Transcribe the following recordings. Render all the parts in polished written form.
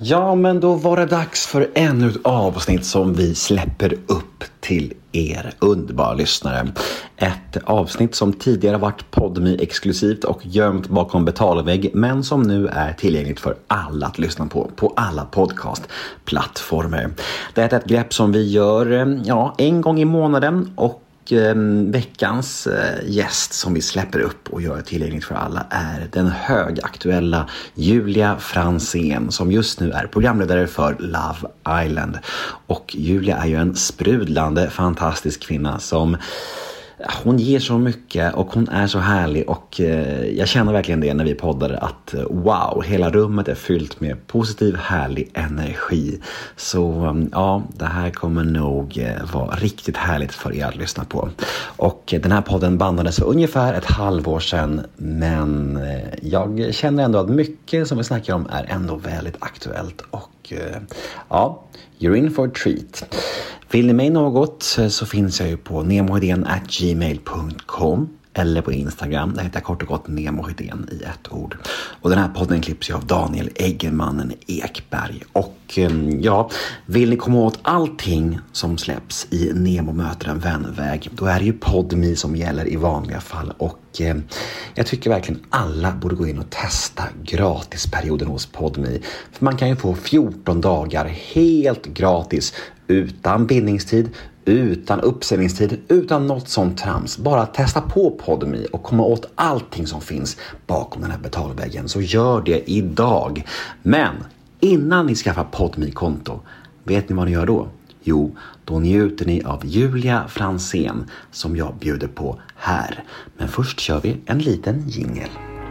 Ja, men då var det dags för ännu ett avsnitt som vi släpper upp till er underbara lyssnare. Ett avsnitt som tidigare varit Podme-exklusivt och gömt bakom betalvägg, men som nu är tillgängligt för alla att lyssna på alla podcastplattformar. Det är ett grepp som vi gör en gång i månaden, och veckans gäst som vi släpper upp och gör tillgängligt för alla är den högaktuella Julia Franzén, som just nu är programledare för Love Island. Och Julia är ju en sprudlande, fantastisk kvinna som hon ger så mycket och hon är så härlig, och jag känner verkligen det när vi poddar att wow, hela rummet är fyllt med positiv, härlig energi. Så ja, det här kommer nog vara riktigt härligt för er att lyssna på. Och den här podden bandades för ungefär ett halvår sedan, men jag känner ändå att mycket som vi snackar om är ändå väldigt aktuellt, och ja, you're in for a treat. Vill ni mig något så finns jag ju på nemohedén@gmail.com eller på Instagram. Där heter jag kort och gott Nemohedén i ett ord. Och den här podden klipps ju av Daniel Eggemannen Ekberg. Och vill ni komma åt allting som släpps i Nemo möter en vänväg, då är det ju Podme som gäller i vanliga fall. Och jag tycker verkligen alla borde gå in och testa gratisperioden hos Podme. För man kan ju få 14 dagar helt gratis, utan bindningstid, utan uppsägningstid, utan något sånt trams. Bara testa på Podme och komma åt allting som finns bakom den här betalväggen. Så gör det idag. Men innan ni skaffar Podme-konto, vet ni vad ni gör då? Jo, då njuter ni av Julia Franzén som jag bjuder på här. Men först kör vi en liten jingle.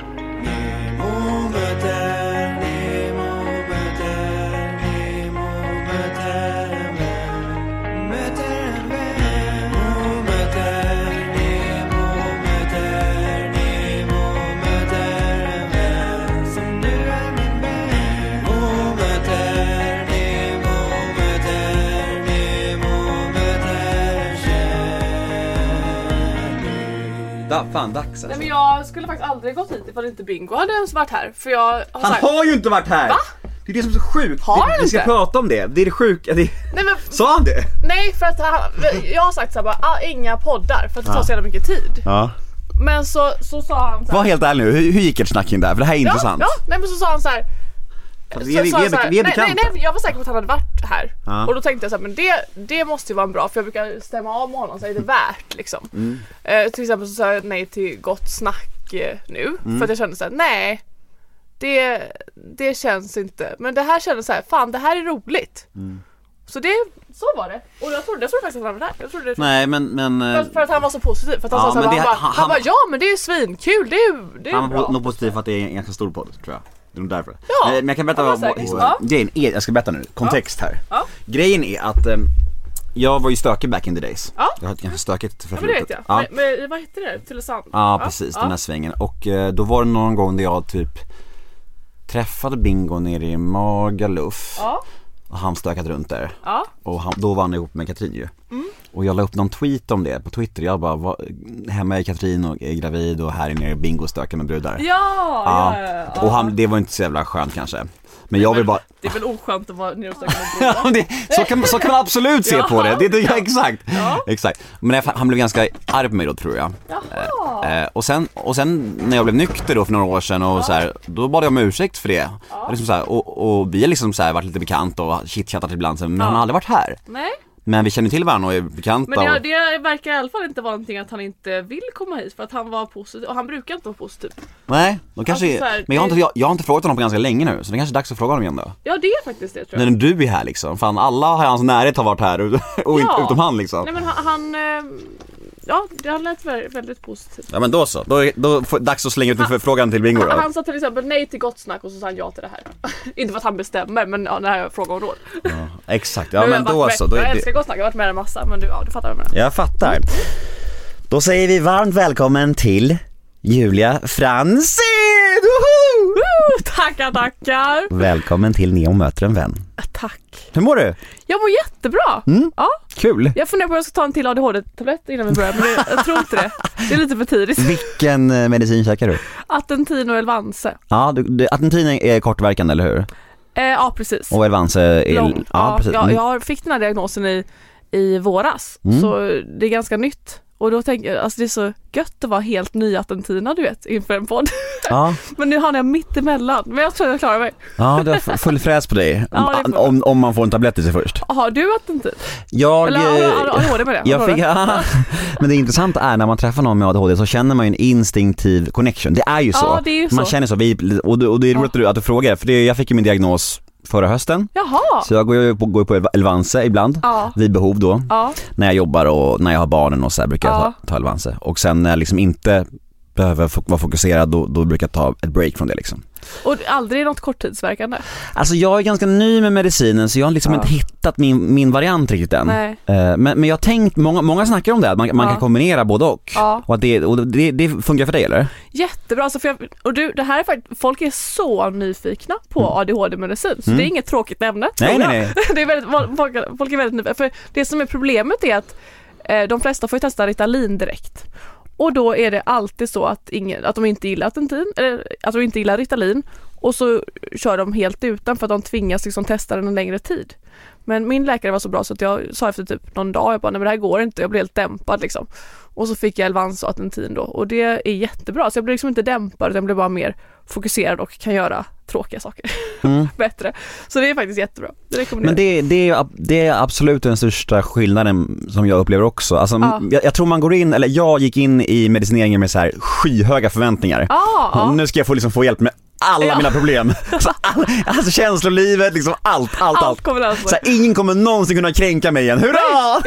Fan, dags. Nej, men jag skulle faktiskt aldrig gått hit ifall inte Bingo hade ens varit här. För jag har Han har ju inte varit här. Va? Det är det som är så sjukt. Vi ska prata om det. Det är det sjuka. Nej, men sa han det? Nej, för att jag har sagt så här bara, inga poddar för att det tar så jävla mycket tid. Ja. Men så sa han så här. Var helt ärlig nu. Hur gick ert snacken där? För det här är intressant. Ja, nej, men så sa han så här. Nej, jag var säker på att han hade varit här. Och då tänkte jag så här, men det måste ju vara en bra, för jag brukar stämma av med honom så är det värt liksom. Till exempel så sa jag nej till Gott snack nu för att jag kände så här, nej. Det känns inte. Men det här kändes så här, fan, det här är roligt. Så var det. Och jag trodde faktiskt att han var där. Nej, men för att han var så positiv. För att han sa så här, han bara, ja, men det är ju svinkul. Det är han var nog positiv för att det är en ganska stor podd, tror jag. Det är nog därför. Ja, men jag kan berätta grejen är, jag ska berätta nu, kontext här. Ja. Grejen är att jag var ju stökig back in the days. Ja. Jag har ganska stökigt för det vet jag. Ja. Men vad heter det? Tylösand? Ja, precis, den här svängen. Och då var det någon gång där jag typ träffade Bingo nere i Magaluf. Ja. Och han stökat runt där. Ja. Och då var han ihop med Katrin ju. Och jag la upp någon tweet om det på Twitter. Jag bara, hemma är Katrin och är gravid och här är nere Bingo stökar med brudar. Ja. Och det var inte så jävla skönt kanske. Men jag vill bara... Det är väl oskönt att vara nere och stöka med brudar. så kan man absolut se på det. Exakt. Ja. Exakt. Men han blev ganska arg på mig då, tror jag. Och sen när jag blev nykter då för några år sedan och så här, då bad jag om ursäkt för det. Liksom så här, och vi har liksom så här varit lite bekant och chitchattat ibland, men han har aldrig varit här. Nej. Men vi känner till varandra och är bekanta. Men det verkar i alla fall inte vara någonting att han inte vill komma hit, för att han var positiv. Och han brukar inte vara positiv. Nej, då kanske alltså, här, men jag har inte frågat honom på ganska länge nu, så det är kanske dags att fråga honom igen då. Ja, det är faktiskt det, tror jag. När du är här liksom. Fan, alla har hans närhet har varit här och inte utom han liksom. Nej, men han ja, det lät väldigt positivt. Ja, men då så. Då dags att slänga ut en frågan till Bingo då. Han sa till exempel nej till Gott snack och så sa han ja till det här. Inte för att han bestämmer, men när jag frågar om råd. Ja, exakt. Ja, men då så. Jag älskar Gott snack. Jag har varit med en massa, men du fattar vad jag menar. Jag fattar. Då säger vi varmt välkommen till Julia Franzén. Tackar. Välkommen till Nemo möter en vän. Tack. Hur mår du? Jag mår jättebra. Ja. Kul. Jag funderar på att jag ska ta en till ADHD-tablett innan vi börjar, men jag tror inte det. Det är lite för tidigt. Vilken medicin käkar du? Attentino Elvanse. Ja, Attentino är kortverkande, eller hur? Ja, precis. Och Elvanse är... Ja, precis. Jag fick den här diagnosen i våras. Så det är ganska nytt. Och då tänker jag, alltså det är så gött att vara helt nyatentina, du vet, inför en podd. Ja. Men nu har jag mitt emellan. Men jag tror jag klarar mig. Ja, du har full fräs på dig. Om man får en tablett i sig först. Har du atentin? Har ADHD med det? Men det intressanta är när man träffar någon med ADHD så känner man ju en instinktiv connection. Det är ju så. Ja, det är ju man känner så. Och det är roligt att du frågar. För jag fick ju min diagnos förra hösten. Jaha. Så jag går på Elvanse ibland vid behov då. När jag jobbar och när jag har barnen och så här brukar jag ta Elvanse. Och sen när jag liksom inte behöver vara fokuserad då brukar jag ta ett break från det liksom. Och aldrig något korttidsverkande? Alltså jag är ganska ny med medicinen så jag har liksom inte hittat min variant riktigt än. Men jag har tänkt, många snackar om det, att man kan kombinera både och. Och det funkar för dig, eller? Jättebra, alltså det här är faktiskt, folk är så nyfikna på ADHD-medicin, så det är inget tråkigt ämne. Nej. Det är väldigt, folk är väldigt nyfikna, för det som är problemet är att de flesta får testa Ritalin direkt. Och då är det alltid så att de inte gillar atentin, eller att de inte gillar Ritalin, och så kör de helt utan för att de tvingas liksom testa den en längre tid. Men min läkare var så bra så att jag sa efter typ någon dag, jag bara, nej men det här går inte, jag blev helt dämpad liksom. Och så fick jag Elvanse och atentin då, och det är jättebra, så jag blev liksom inte dämpad, jag blev bara mer fokuserad och kan göra tråkiga saker bättre. Så det är faktiskt jättebra. Men det är absolut den största skillnaden som jag upplever också. Alltså, jag tror man går in, eller jag gick in i medicineringen med så här skyhöga förväntningar. Nu ska jag få hjälp med alla mina problem. Alltså känslolivet, liksom allt. Så här, ingen kommer någonsin kunna kränka mig igen. Hurra!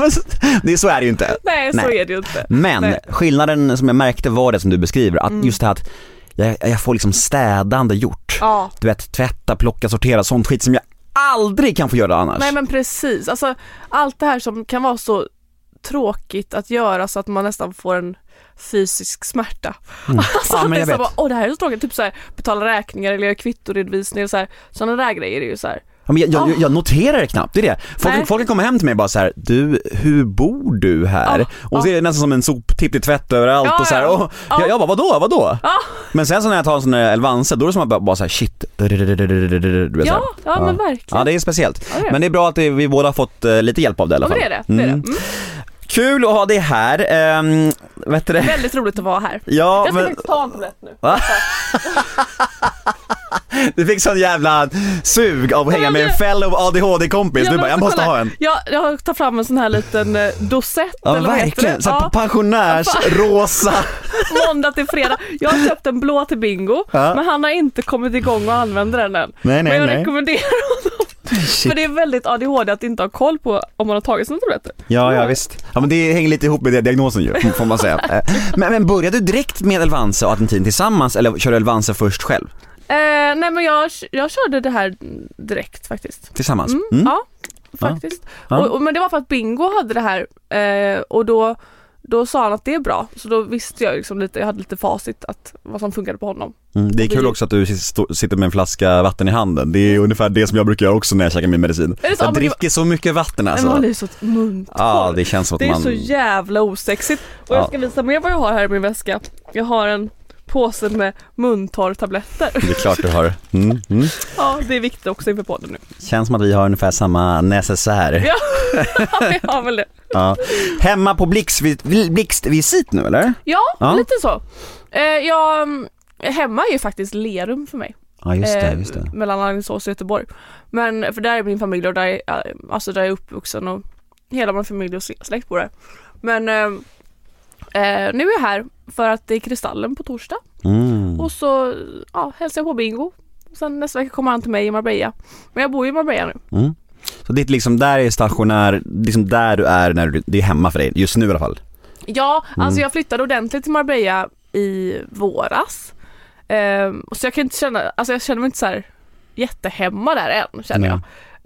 Så är det ju inte. Nej, så är det ju inte. Men skillnaden som jag märkte var det som du beskriver, att just det här att jag får liksom städande gjort. Du vet, tvätta, plocka, sortera, sånt skit som jag aldrig kan få göra annars. Nej, men precis. Alltså, allt det här som kan vara så tråkigt att göra så att man nästan får en fysisk smärta. Alltså, det är så bara, det här är så tråkigt. Typ så här, betala räkningar eller göra kvittoredovisning och så här. Sådana där grejer är ju så här. Ja, men jag noterar det knappt, det är det. Folk kan komma hem till mig och bara så här: du, hur bor du här? Och så är det nästan som en soptipp i tvätt överallt och så här. Och jag bara, vadå? Men sen så när jag tar en sån där Elvanse, då är det som att bara så här, shit. Men verkligen. Ja, det är speciellt. Men det är bra att vi båda har fått lite hjälp av det i alla fall. Det är det. Kul att ha det här. Vet du det? Väldigt roligt att vara här. Ja, jag ska faktiskt ta en tablett nu. Du fick sån jävla sug av att hänga med en fellow ADHD-kompis. Du bara, jag måste ha en. Jag tar fram en sån här liten dosett. Ja, eller verkligen. Så pensionärs, rosa. Måndag till fredag. Jag har köpt en blå till Bingo, men han har inte kommit igång och använder den än. Men jag rekommenderar honom. För det är väldigt ADHD att inte ha koll på om man har tagit sina tabletter. Ja, visst. Ja, men det hänger lite ihop med det diagnosen ju, får man säga. Men började du direkt med Elvanse och atentin tillsammans, eller körde Elvanse först själv? Nej, men jag körde det här direkt faktiskt. Tillsammans? Ja, faktiskt. Ja. Men det var för att Bingo hade det här, och då sa han att det är bra. Så då visste jag liksom lite, jag hade lite facit vad som funkade på honom. Det är kul också att du sitter med en flaska vatten i handen. Det är ungefär det som jag brukar göra också när jag käkar min medicin. Jag dricker så mycket vatten alltså. Men man är så muntorr. Ja, det känns som att det är så jävla osexigt. Och jag ska visa mer vad jag har här i min väska. Jag har en påse med muntorrtabletter. Det är klart du har. Ja, det är viktigt också inför podden nu. Känns som att vi har ungefär samma necessär. Ja, vi har väl det. Ja. Hemma på blixtvisit nu, eller? Ja, lite så. Hemma är ju faktiskt Lerum för mig. Ja, just det. Mellan Alingsås och Göteborg. Men för där är min familj och där är jag uppvuxen och hela min familj och släkt bor där. Men nu är jag här för att det är Kristallen på torsdag. Och så hälsar jag på Bingo. Sen nästa vecka kommer han till mig i Marbella. Men jag bor i Marbella nu. Så det är liksom där är stationär, liksom där du är när det är hemma för dig, just nu i alla fall? Ja, alltså jag flyttade ordentligt till Marbella i våras. Så jag kan inte jag känner mig inte så här jättehemma där än, känner jag.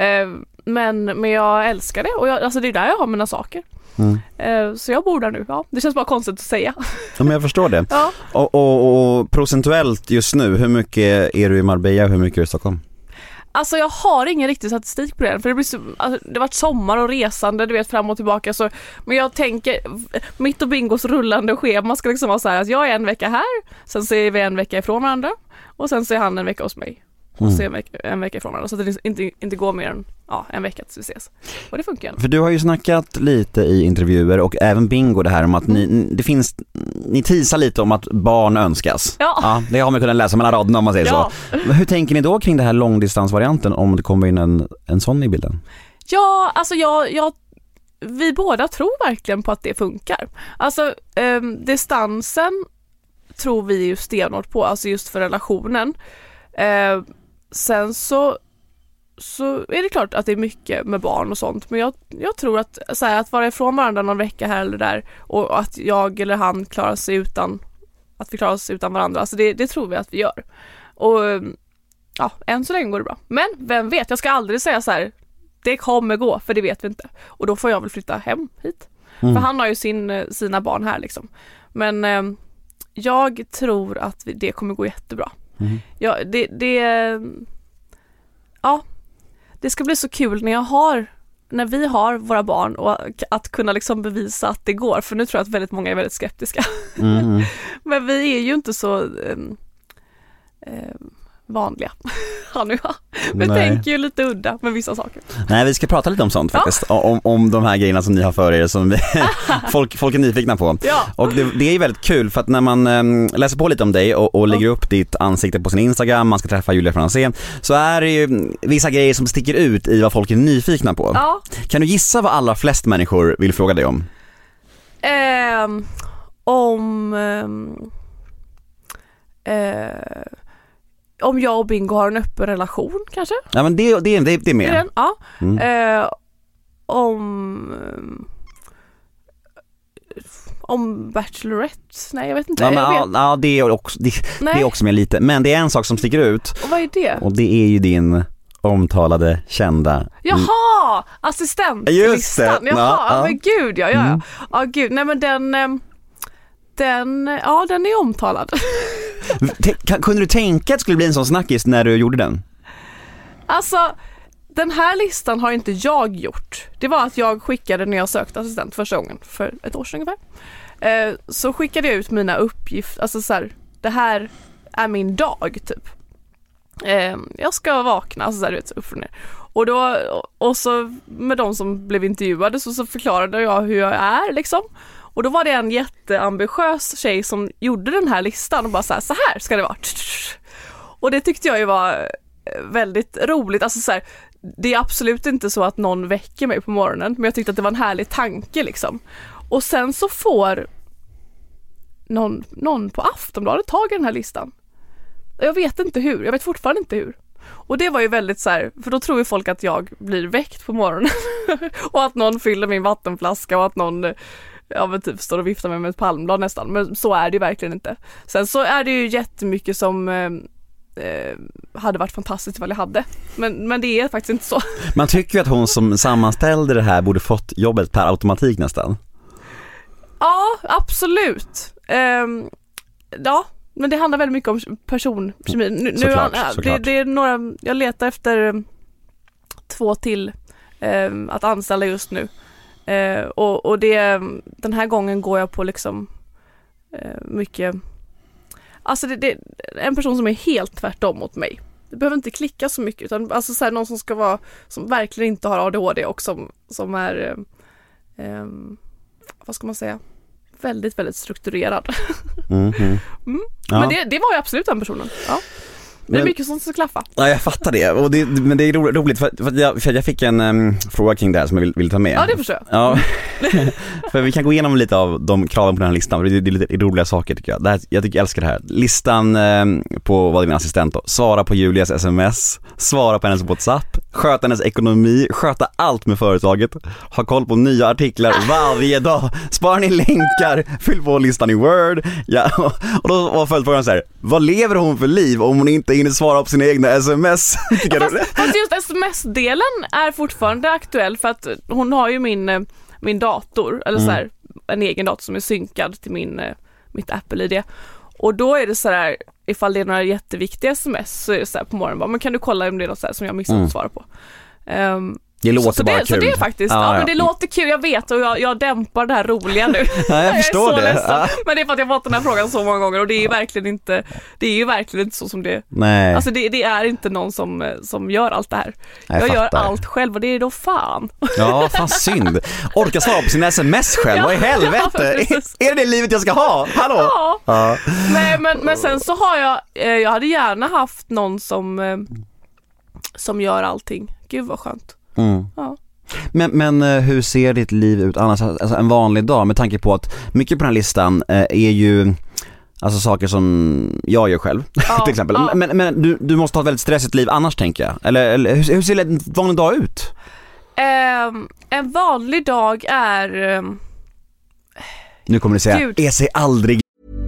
Men jag älskar det och alltså det är där jag har mina saker. Så jag bor där nu. Ja, det känns bara konstigt att säga. Ja, men jag förstår det. Ja. Och procentuellt just nu, hur mycket är du i Marbella och hur mycket är du i Stockholm? Alltså jag har ingen riktig statistik på det. För det har varit sommar och resande, du vet, fram och tillbaka. Men jag tänker, mitt och Bingos rullande schema ska liksom vara så här att jag är en vecka här, sen så är vi en vecka ifrån varandra och sen så är han en vecka hos mig. och se en vecka ifrån varandra. Så att det inte går mer än en vecka tills vi ses. Och det funkar. För du har ju snackat lite i intervjuer och även Bingo det här om att ni teasar lite om att barn önskas. Ja, det har man kunnat läsa mellan raderna om man säger så. Men hur tänker ni då kring det här långdistansvarianten om det kommer in en sån i bilden? Ja, alltså vi båda tror verkligen på att det funkar. Alltså distansen tror vi ju stenhårt på, alltså just för relationen. Sen så är det klart att det är mycket med barn och sånt, men jag tror att så här, att vara ifrån varandra någon vecka här eller där och att jag eller han klarar sig utan varandra, alltså det tror vi att vi gör. Och än så länge går det bra. Men vem vet, jag ska aldrig säga så här, det kommer gå, för det vet vi inte. Och då får jag väl flytta hem hit. För han har ju sina barn här liksom. Men jag tror att det kommer gå jättebra. Det ska bli så kul när vi har våra barn och att kunna liksom bevisa att det går. För nu tror jag att väldigt många är väldigt skeptiska. Men vi är ju inte så vanliga. Vi tänker ju lite udda med vissa saker. Nej, vi ska prata lite om sånt faktiskt. Om de här grejerna som ni har för er som folk är nyfikna på. Och det är ju väldigt kul för att när man läser på lite om dig och lägger upp ditt ansikte på sin Instagram, man ska träffa Julia Franzén, så är det ju vissa grejer som sticker ut i vad folk är nyfikna på. Kan du gissa vad allra flest människor vill fråga dig om? Om jag och Bingo har en öppen relation kanske? Ja, men det är mer. Om Bachelorette? Nej, jag vet inte. Det är också mer lite. Men det är en sak som sticker ut. Och vad är det? Och det är ju din omtalade, kända... Jaha! Assistentlistan. Men gud, gud. Nej, men den är omtalad. Kunde du tänka att det skulle bli en sån snackis när du gjorde den? Alltså, den här listan har inte jag gjort. Det var att jag skickade när jag sökte assistent första gången för ett år sedan ungefär. Så skickade jag ut mina uppgifter. Alltså så här, det här är min dag typ. Jag ska vakna alltså så här, upp och ner. Och så med de som blev intervjuade så förklarade jag hur jag är liksom. Och då var det en jätteambitiös tjej som gjorde den här listan och bara så här ska det vara. Och det tyckte jag ju var väldigt roligt. Alltså så här, det är absolut inte så att någon väcker mig på morgonen, men jag tyckte att det var en härlig tanke liksom. Och sen så får någon på Aftonbladet tag i den här listan. Jag vet fortfarande inte hur. Och det var ju väldigt så här, för då tror ju folk att jag blir väckt på morgonen och att någon fyller min vattenflaska och att någon typ står och viftar med ett palmblad nästan. Men så är det ju verkligen inte. Sen så är det ju jättemycket som hade varit fantastiskt vad jag hade. Men det är faktiskt inte så. Man tycker ju att hon som sammanställde det här borde fått jobbet per automatik nästan. Ja, absolut. Men det handlar väldigt mycket om personkemi. Såklart. Det är några, jag letar efter 2 till att anställa just nu. Och den här gången går jag på liksom mycket, alltså det är en person som är helt tvärtom mot mig. Det behöver inte klicka så mycket, utan alltså så här, någon som ska vara, som verkligen inte har ADHD och som är vad ska man säga, väldigt, väldigt strukturerad. Ja. Men det var ju absolut den personen. Ja. Det är mycket som ska klaffa. Ja, jag fattar det. Men det är roligt för jag fick en fråga kring det här som jag vill ta med. Ja, det förstår jag. Ja. För vi kan gå igenom lite av de kraven på den här listan. Det är lite roliga saker tycker jag. Jag älskar det här. Listan på vad är min assistent då? Svara på Julias sms, svara på hennes WhatsApp, sköta hennes ekonomi, sköta allt med företaget, ha koll på nya artiklar varje dag, spara ner länkar, fyll på listan i Word. Ja, och då var följdfrågan så här: vad lever hon för liv om hon inte hinner svara på sina egna sms? Fast just sms-delen är fortfarande aktuell för att hon har ju min dator, eller så här, en egen dator som är synkad till mitt Apple-ID. Och då är det så här, ifall det är några jätteviktiga sms så är det så här på morgonen bara, men kan du kolla om det är något så här som jag missat att svara på? Det låter bara kul. Så det är faktiskt, men det låter kul, jag vet, och jag dämpar det här roliga nu. Ja, jag förstår det. Ja. Men det är för att jag har fått den här frågan så många gånger, och det är ju verkligen inte så som det. Nej. Alltså det är inte någon som gör allt det här. Jag gör allt själv, och det är då fan. Ja, fan synd. Orka svara på sin sms själv, vad i helvete? Är det livet jag ska ha? Hallå? Ja. Nej, men sen så har jag hade gärna haft någon som gör allting. Gud vad skönt. Ja. Men hur ser ditt liv ut annars, alltså en vanlig dag, med tanke på att mycket på den här listan är ju alltså saker som jag gör själv till exempel. Men du måste ha ett väldigt stressigt liv annars, tänker jag. Eller hur ser en vanlig dag ut? En vanlig dag är nu kommer du säga, är sig aldrig.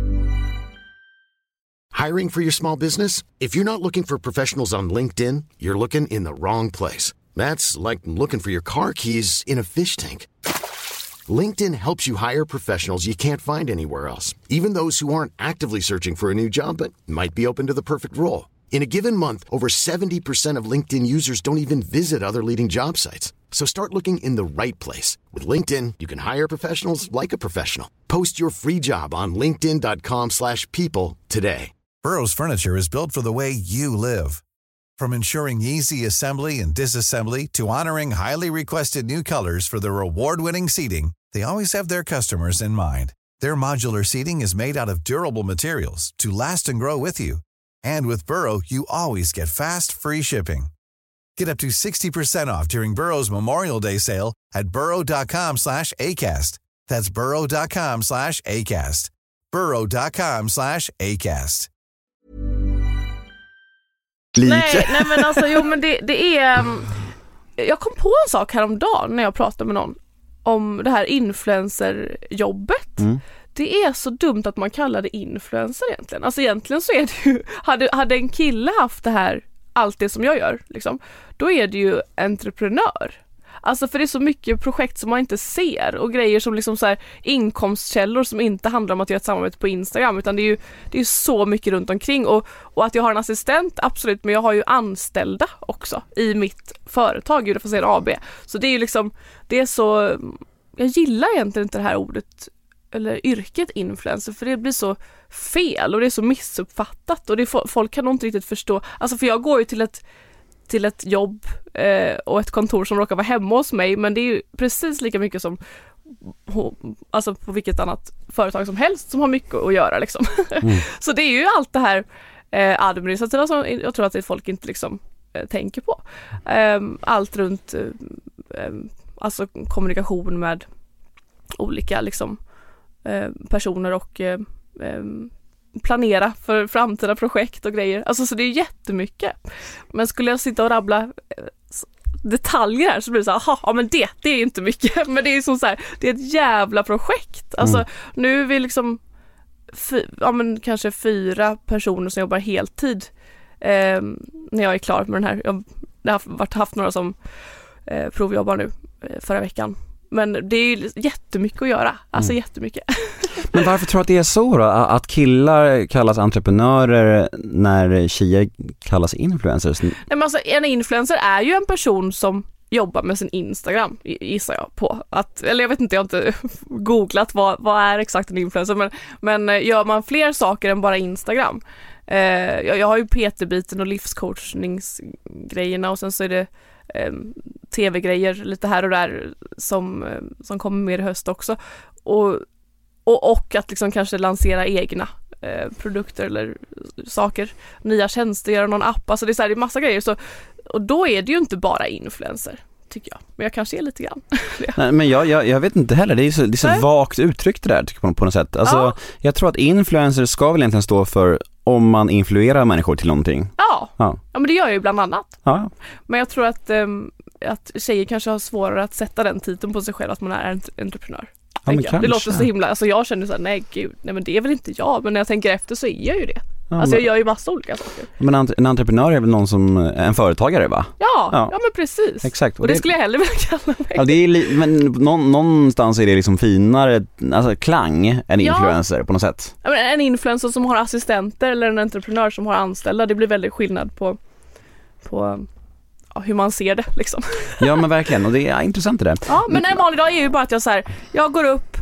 Hiring for your small business? If you're not looking for professionals on LinkedIn, you're looking in the wrong place. That's like looking for your car keys in a fish tank. LinkedIn helps you hire professionals you can't find anywhere else, even those who aren't actively searching for a new job but might be open to the perfect role. In a given month, over 70% of LinkedIn users don't even visit other leading job sites. So start looking in the right place. With LinkedIn, you can hire professionals like a professional. Post your free job on linkedin.com/people today. Burrow's furniture is built for the way you live. From ensuring easy assembly and disassembly to honoring highly requested new colors for their award-winning seating, they always have their customers in mind. Their modular seating is made out of durable materials to last and grow with you. And with Burrow, you always get fast, free shipping. Get up to 60% off during Burrow's Memorial Day sale at burrow.com/ACAST. That's burrow.com/ACAST. burrow.com/ACAST. Nej, men alltså, men det är... Jag kom på en sak häromdagen när jag pratade med någon om det här influencerjobbet. Det är så dumt att man kallar det influencer egentligen. Alltså egentligen så är det ju... Hade en kille haft det här, allt det som jag gör, liksom, då är det ju entreprenör. Alltså för det är så mycket projekt som man inte ser, och grejer som liksom så här inkomstkällor som inte handlar om att göra ett samarbete på Instagram, utan det är ju så mycket runt omkring, och att jag har en assistent, absolut, men jag har ju anställda också i mitt företag, Judafasén AB. Så det är ju liksom, det är så, jag gillar egentligen inte det här ordet eller yrket influencer, för det blir så fel och det är så missuppfattat, och folk kan nog inte riktigt förstå. Alltså för jag går ju till ett jobb och ett kontor som råkar vara hemma hos mig, men det är ju precis lika mycket som alltså på vilket annat företag som helst som har mycket att göra liksom. Så det är ju allt det här administrativa som jag tror att folk inte liksom tänker på. Allt runt alltså kommunikation med olika liksom personer och planera för framtida projekt och grejer. Alltså så det är jättemycket. Men skulle jag sitta och rabbla detaljer här så blir det så här, ja men det är inte mycket. Men det är som så här, det är ett jävla projekt. Alltså nu är vi liksom kanske 4 personer som jobbar heltid när jag är klar med den här. Jag har haft några som provjobbar nu förra veckan. Men det är ju jättemycket att göra. Alltså jättemycket. Men varför tror du att det är så då? Att killar kallas entreprenörer när tjejer kallas influencers? Nej, men alltså, en influencer är ju en person som jobbar med sin Instagram, gissar jag på. Eller jag vet inte, jag har inte googlat vad är exakt en influencer. Men gör man fler saker än bara Instagram. Jag har ju PT-biten och livscoachningsgrejerna, och sen så är det tv-grejer lite här och där som kommer mer i höst också, och att liksom kanske lansera egna produkter eller saker, nya tjänster, göra någon app, alltså det är så här, det är massa grejer, så, och då är det ju inte bara influencer, tycker jag, men jag kanske är lite grann. Nej, men jag vet inte heller, det är så vagt uttryckt det där, tycker jag, på något sätt. Alltså, jag tror att influencer ska väl egentligen stå för om man influerar människor till någonting. Ja, men det gör jag ju bland annat. Ja. Men jag tror att tjejer kanske har svårare att sätta den titeln på sig själv, att man är entreprenör. Ja, det låter så himla, alltså jag känner så här, nej men det är väl inte jag, men när jag tänker efter så är jag ju det. Ja, alltså jag gör ju massa olika saker. Men en entreprenör är väl någon som en företagare, va? Ja, men precis. Exakt. Och det skulle jag hellre vilja kalla mig. Ja, det är men någonstans är det liksom finare, alltså klang, än influencer på något sätt. Ja, men en influencer som har assistenter eller en entreprenör som har anställda, det blir väldigt skillnad på hur man ser det liksom. Ja men verkligen, och det är intressant det där. Ja, men en vanlig dag är ju bara att jag går upp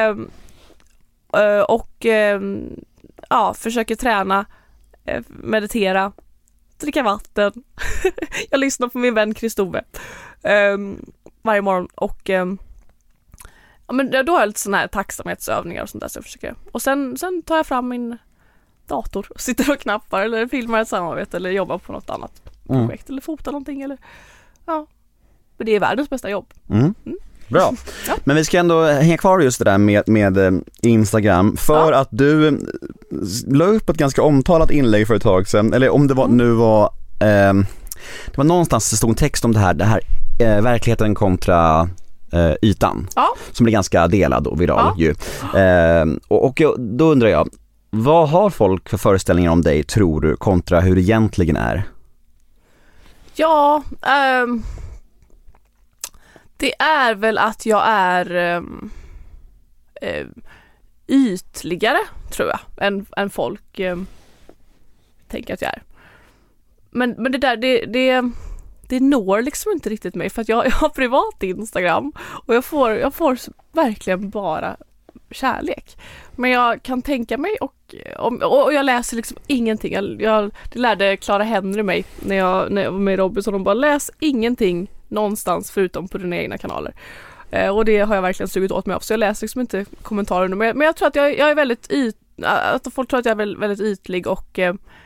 och försöker träna, meditera, dricka vatten. Jag lyssnar på min vän Kristove varje morgon och men då har jag lite såna här tacksamhetsövningar och sånt där så jag försöker. Och sen tar jag fram min dator och sitter och knappar eller filmar ett samarbete eller jobbar på något annat projekt eller fotar någonting eller men det är världens bästa jobb. Bra. Ja. Men vi ska ändå hänga kvar just det där med Instagram för att du la upp ett ganska omtalat inlägg för ett tag sedan, eller om det var det var någonstans det stod en text om det här verkligheten kontra ytan som blir ganska delad och viral ju. Och då undrar jag, vad har folk för föreställningar om dig tror du kontra hur det egentligen är? Ja, det är väl att jag är ytligare tror jag än folk tänker att jag är. Men det där det når liksom inte riktigt mig för att jag har privat Instagram och jag får verkligen bara kärlek. Men jag kan tänka mig och jag läser liksom ingenting. Det lärde Clara Henry mig när jag var med i Robinson. Hon bara läs ingenting någonstans förutom på dina egna kanaler. Och det har jag verkligen sugit åt mig av. Så jag läser liksom inte kommentarer nu. Men jag tror att jag är väldigt att folk tror att jag är väldigt ytlig och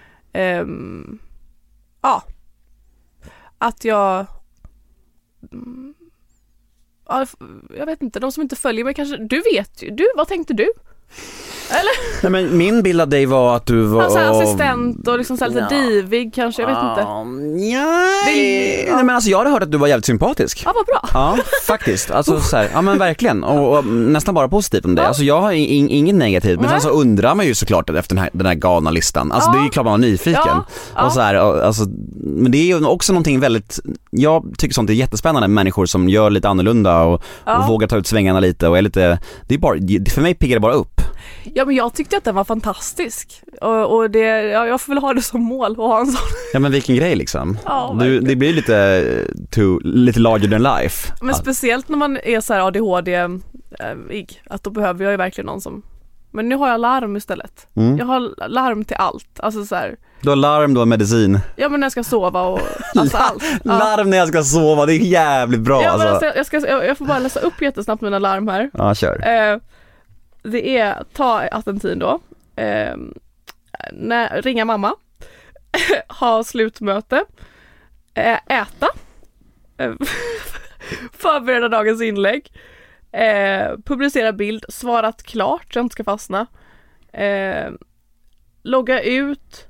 att jag vet inte, de som inte följer mig kanske, du vet ju, vad tänkte du? Eller? Nej, men min bild av dig var att du var assistent och liksom så lite divig kanske, jag vet inte. Nej, men alltså jag hade hört att du var jävligt sympatisk. Ja, vad bra. Ja, faktiskt. Alltså så här, ja men verkligen och nästan bara positivt om det. Alltså jag har inget negativt, men sen så undrar man ju såklart efter den här galna listan. Alltså det är ju klart man var nyfiken. Och så här, alltså, men det är ju också någonting väldigt, jag tycker sånt är jättespännande med människor som gör lite annorlunda och vågar ta ut svängarna lite och är lite, det är bara, för mig piggar det bara upp. Ja, men jag tyckte att den var fantastisk och det, jag får väl ha det som mål att ha en sån. Ja, men vilken grej liksom. Det blir lite larger than life. Men speciellt när man är så här ADHD-ig, att då behöver jag ju verkligen någon som, men nu har jag larm istället. Jag har larm till allt, alltså så här. Du har larm, du har medicin. Ja, men när jag ska sova och alltså allt. Larm när jag ska sova, det är jävligt bra. Ja, men alltså, jag får bara läsa upp jättesnabbt mina larm här. Ja, kör. Det är ta Attentin då, ringa mamma, ha slutmöte, äta, förbereda dagens inlägg, publicera bild, svarat klart så jag inte ska fastna, logga ut,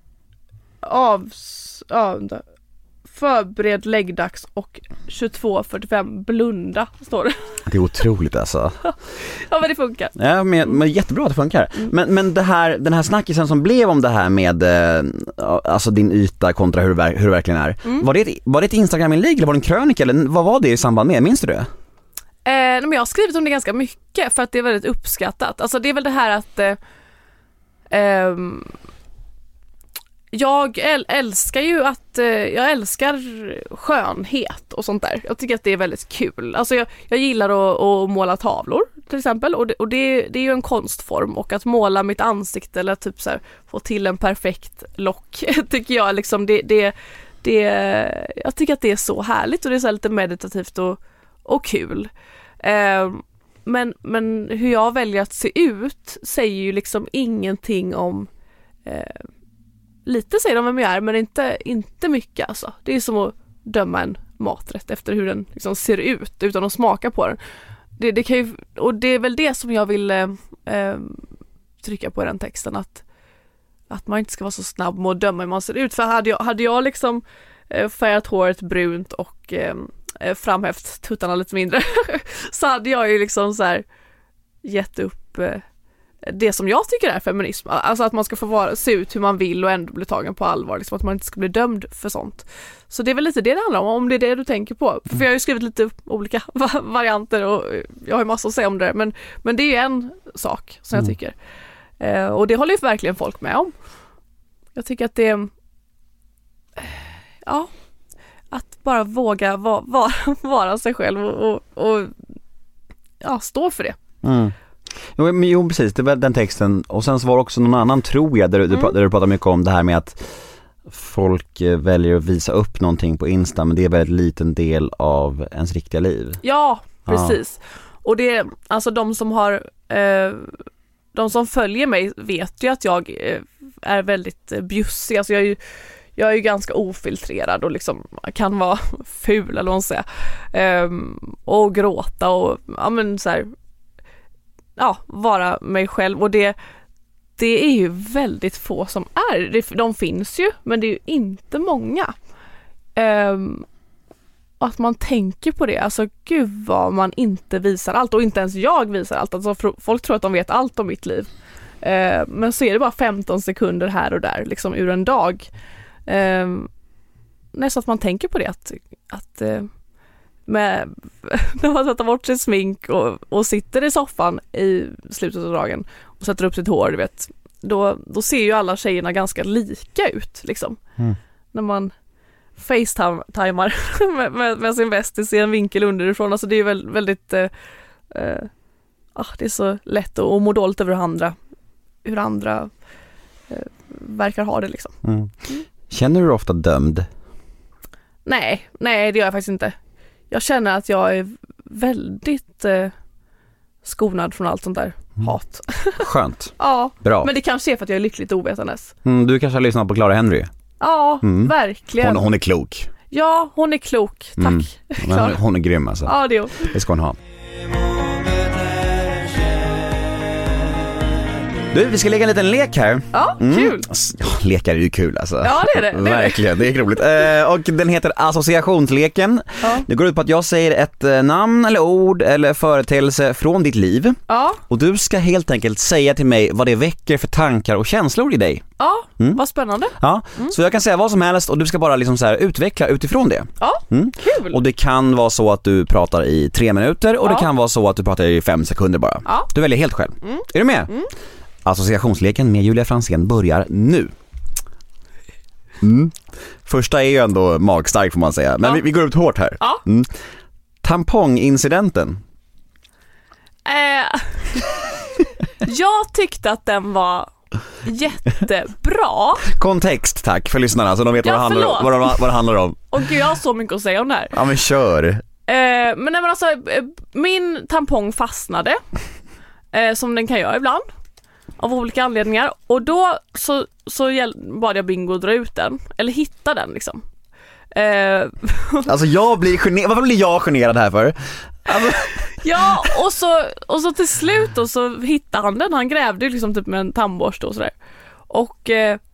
förbered läggdags och 22:45 blunda står det. Det är otroligt alltså. Ja, men det funkar. Ja, men jättebra att det funkar. Men den här snackisen som blev om det här med alltså din yta kontra hur det verkligen är. Var det ett Instagram-inlägg eller var det en krönika eller vad var det i samband med? Minns du det? Men jag har skrivit om det ganska mycket för att det är väldigt uppskattat. Alltså det är väl det här att jag älskar skönhet och sånt där. Jag tycker att det är väldigt kul. Alltså jag gillar att måla tavlor till exempel och det är ju en konstform och att måla mitt ansikte eller typ så här, få till en perfekt lock tycker jag liksom jag tycker att det är så härligt och det är så lite meditativt och kul. Men hur jag väljer att se ut säger ju liksom ingenting om lite säger de vem jag är, men inte mycket alltså. Det är som att döma en maträtt efter hur den liksom ser ut utan att smaka på den. Det kan ju, och det är väl det som jag vill trycka på i den texten, att man inte ska vara så snabb med att döma hur man ser ut. För hade jag liksom färgat håret brunt och framhävt tuttarna lite mindre så hade jag ju liksom så här gett upp det som jag tycker är feminism. Alltså att man ska få se ut hur man vill och ändå bli tagen på allvar. Liksom att man inte ska bli dömd för sånt. Så det är väl lite det handlar om det är det du tänker på. För jag har ju skrivit lite olika varianter och jag har massor att säga om det. Men det är ju en sak som jag tycker. Och det håller ju verkligen folk med om. Jag tycker att det att bara våga vara sig själv och stå för det. Jo, precis, det var den texten. Och sen så var det också någon annan, tror jag, där du pratar mycket om det här med att folk väljer att visa upp någonting på Insta, men det är väldigt liten del av ens riktiga liv. Ja, precis. Och det, alltså de som följer mig vet ju att jag är väldigt bjussig. Alltså jag är ju ganska ofiltrerad och liksom kan vara ful eller vad man säger. Och gråta och vara mig själv. Och det är ju väldigt få som är. De finns ju, men det är ju inte många. Att man tänker på det. Alltså gud vad man inte visar allt. Och inte ens jag visar allt. Alltså, folk tror att de vet allt om mitt liv. Men så är det bara 15 sekunder här och där. Liksom ur en dag. Nästan att man tänker på det. Att när man sätter bort sitt smink och sitter i soffan i slutet av dagen. Och sätter upp sitt hår, du vet. Då ser ju alla tjejerna ganska lika ut. Liksom. När man facetimar med sin bästis i en vinkel underifrån. Alltså det är ju väldigt det är så lätt att må dåligt över hur andra verkar ha det liksom. Känner du ofta dömd? Nej, det gör jag faktiskt inte. Jag känner att jag är väldigt skonad från allt sånt där hat. Skönt. Ja, bra. Men det kanske är för att jag är lyckligt ovetandes. Du kanske har lyssnat på Clara Henry? Ja, verkligen. Hon är klok. Ja, hon är klok. Tack. Hon är grym alltså. Ja, det ska hon ha. Du, vi ska lägga en liten lek här. Ja, kul. Ja, lekar är ju kul alltså. Ja, det är det. Verkligen, det är roligt. Och den heter associationsleken. Ja. Det går ut på att jag säger ett namn eller ord eller företeelse från ditt liv. Ja. Och du ska helt enkelt säga till mig vad det väcker för tankar och känslor i dig. Ja, vad spännande. Ja, så jag kan säga vad som helst och du ska bara liksom så här utveckla utifrån det. Ja, kul. Och det kan vara så att du pratar i 3 minuter och det kan vara så att du pratar i 5 sekunder bara. Ja. Du väljer helt själv. Är du med? Associationsleken med Julia Franzén börjar nu. Första är ju ändå magstark får man säga. Men vi går ut hårt här. Ja. Tampongincidenten. Jag tyckte att den var jättebra. Kontext tack för lyssnarna så de vet vad det handlar om. Och gud, jag har så mycket att säga om det här. Ja men kör. Men alltså, min tampong fastnade. Som den kan göra ibland. Av olika anledningar. Och då så bad jag Bingo dra ut den. Eller hitta den liksom. Alltså jag blir generad. Varför blir jag generad här för? Ja, och så till slut då, så hittade han den. Han grävde liksom typ med en tandborste och sådär. Och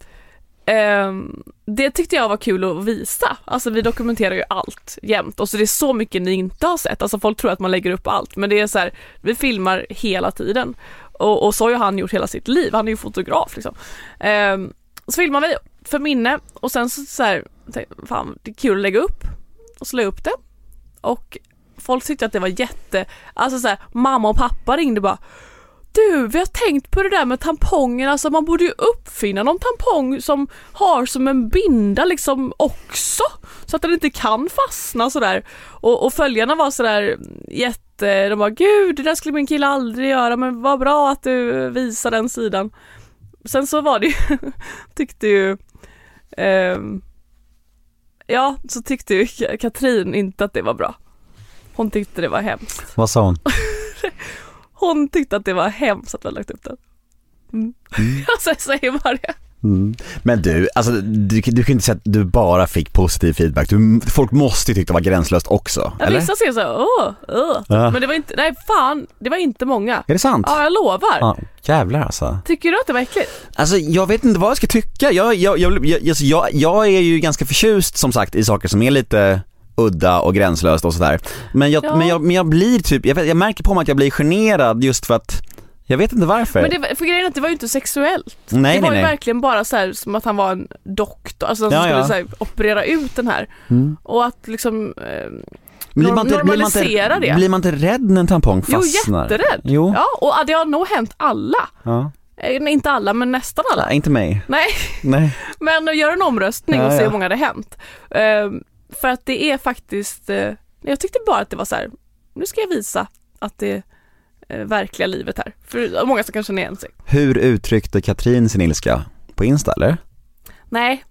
det tyckte jag var kul att visa. Alltså vi dokumenterar ju allt jämt. Och så det är så mycket ni inte har sett. Alltså folk tror att man lägger upp allt. Men det är så här, vi filmar hela tiden. Och så har ju han gjort hela sitt liv. Han är ju fotograf liksom. Så filmar vi för minne. Och sen så här, fan, det är kul att lägga upp. Och så la upp det. Och folk tyckte att det var alltså så här, mamma och pappa ringde bara: du, vi har tänkt på det där med tampongen. Alltså man borde ju uppfinna någon tampong som har som en binda liksom också. Så att den inte kan fastna sådär. Och följarna var sådär de bara, gud, det där skulle min kille aldrig göra. Men vad bra att du visar den sidan. Sen så var det ju tyckte ju så tyckte ju Katrin inte att det var bra. Hon tyckte det var hemskt. Vad sa hon? Hon tyckte att det var hemskt att vi hade lagt upp den. Jag säger bara det. Men du, alltså, du kan inte säga att du bara fick positiv feedback. Folk måste ju tycka det var gränslöst också. Ja, vissa säger så ja. Men det var inte, nej fan, det var inte många. Är det sant? Ja, jag lovar. Ja, jävlar alltså. Tycker du att det var äckligt? Alltså jag vet inte vad jag ska tycka. Jag är ju ganska förtjust som sagt i saker som är lite udda och gränslöst och sådär. Men jag blir typ, jag märker på mig att jag blir generad just för att jag vet inte varför. Men för grejen är att det var ju inte sexuellt. Nej, det var ju verkligen bara så här, som att han var en doktor. Alltså som skulle så här, operera ut den här. Och att liksom normalisera det. Blir man inte rädd när en tampong fastnar? Jo, jätterädd. Jo. Ja, och det har nog hänt alla. Ja. Inte alla, men nästan alla. Nej, inte mig. Nej. Men gör en omröstning och se hur många det har hänt. för att det är faktiskt jag tyckte bara att det var så här, nu ska jag visa att det är verkliga livet här. För många som kan känna igen sig. Hur uttryckte Katrin sin ilska? På Insta, eller? Nej.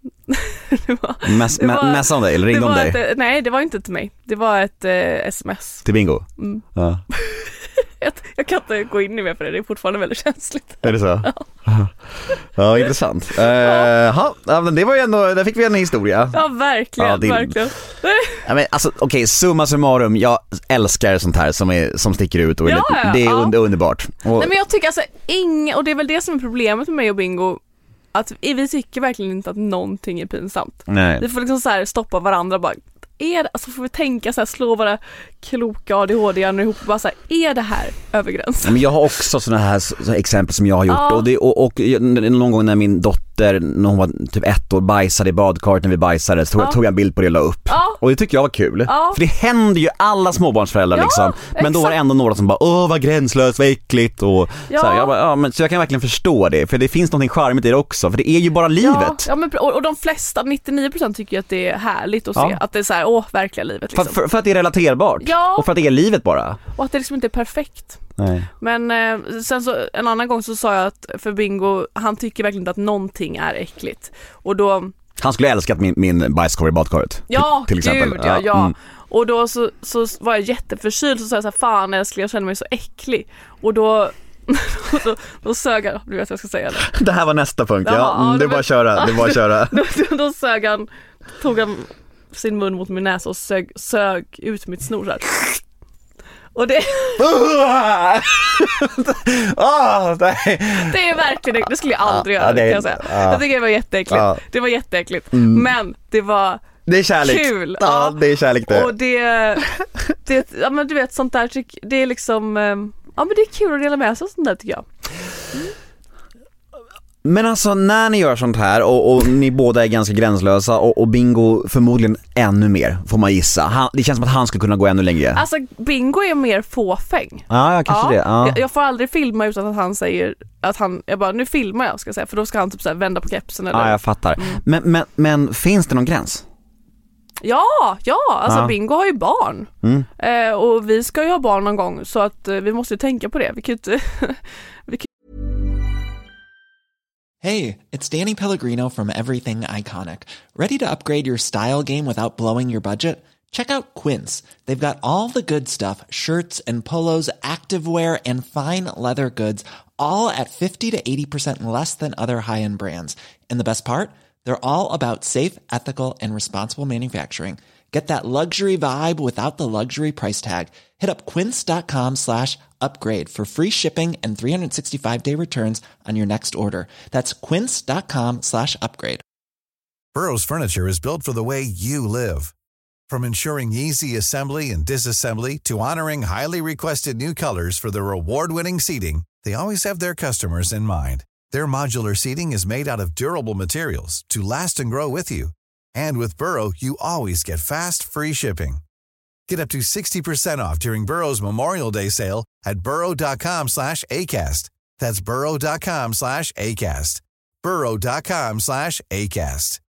Mässa om dig, eller ringde om dig? Nej, det var inte till mig. Det var ett sms. Till Bingo? Ja. Jag kan inte gå in i mer för det är fortfarande väldigt känsligt. Är det så? Ja, intressant. Men det var ju ändå, där fick vi en historia. Ja, verkligen, verkligen. Ja, men alltså, okej, summa summarum, jag älskar sånt här som sticker ut och det är underbart. Och... Nej, men jag tycker alltså och det är väl det som är problemet med mig och Bingo, att vi tycker verkligen inte att någonting är pinsamt. Nej. Vi får liksom så här stoppa varandra bara. Alltså får vi tänka så här, slå våra kloka ADHD-hjärnor ihop och bara så här, är det här över gränsen? Men jag har också såna här exempel som jag har gjort och någon gång när min dotter, när hon var typ 1 år, bajsade i badkaret när vi bajsade, så tog jag en bild på det och la upp. Och det tycker jag var kul. För det händer ju alla småbarnsföräldrar liksom. Men då var det ändå några som bara, vad gränslöst, vad äckligt och så här, jag bara, så jag kan verkligen förstå det, för det finns någonting charmigt i det också, för det är ju bara livet. Ja, men, och de flesta, 99% tycker ju att det är härligt att se, att det är så här, verkliga livet liksom. För att det är relaterbart. Och för att det är livet bara. Och att det liksom inte är perfekt. Nej. Men sen så en annan gång så sa jag att för Bingo, han tycker verkligen inte att någonting är äckligt. Och då... Han skulle älskat min bajskorv i badkaret. Ja, till exempel. Gud, ja. Och då så var jag jätteförkyld, så sa jag så här, fan älskling, jag känner mig så äcklig. Och då sög han, du vet vad jag ska säga det. Det här var nästa punkt, det är bara att köra. Då sög han, tog han sin mun mot min näsa och sög ut mitt snor så här. Och det det är verkligen, det skulle jag aldrig göra, kan jag säga. Jag tycker det var jätteäckligt. Det var jätteäckligt. Men det är kärlek. Kul. Ja, det är kärlek det. Och det ja, men du vet, sånt där det är liksom ja, men det är kul att dela med sig av sånt där, tycker jag. Men alltså när ni gör sånt här och ni båda är ganska gränslösa och Bingo förmodligen ännu mer, får man gissa. Det känns som att han skulle kunna gå ännu längre. Alltså Bingo är mer fåfäng. Ja, kanske det. Ja. Jag får aldrig filma utan att han säger att jag bara, nu filmar jag, ska jag säga, för då ska han typ så här vända på kepsen eller. Ja, jag fattar. Men finns det någon gräns? Ja, alltså Bingo har ju barn. Och vi ska ju ha barn någon gång, så att vi måste ju tänka på det. Vi kan inte Hey, it's Danny Pellegrino from Everything Iconic. Ready to upgrade your style game without blowing your budget? Check out Quince. They've got all the good stuff, shirts and polos, activewear, and fine leather goods, all at 50 to 80% less than other high-end brands. And the best part? They're all about safe, ethical, and responsible manufacturing. Get that luxury vibe without the luxury price tag. Hit up quince.com/upgrade for free shipping and 365-day returns on your next order. That's quince.com/upgrade. Burrow's furniture is built for the way you live. From ensuring easy assembly and disassembly to honoring highly requested new colors for their award-winning seating, they always have their customers in mind. Their modular seating is made out of durable materials to last and grow with you. And with Burrow, you always get fast, free shipping. Get up to 60% off during Burrow's Memorial Day sale at burrow.com/ACAST. That's burrow.com/ACAST. burrow.com/ACAST.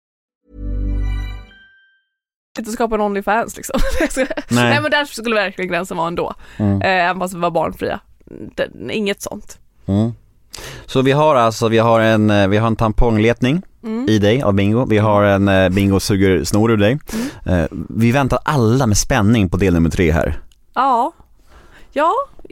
Inte skapa en OnlyFans liksom. Nej, men därför skulle verkligen gränsen vara ändå. Även fast vi var barnfria. Inget sånt. Så vi har en tampongletning i dig av Bingo. Vi har en Bingo suger snor ur dig. Vi väntar alla med spänning på del nummer 3 här. Ja,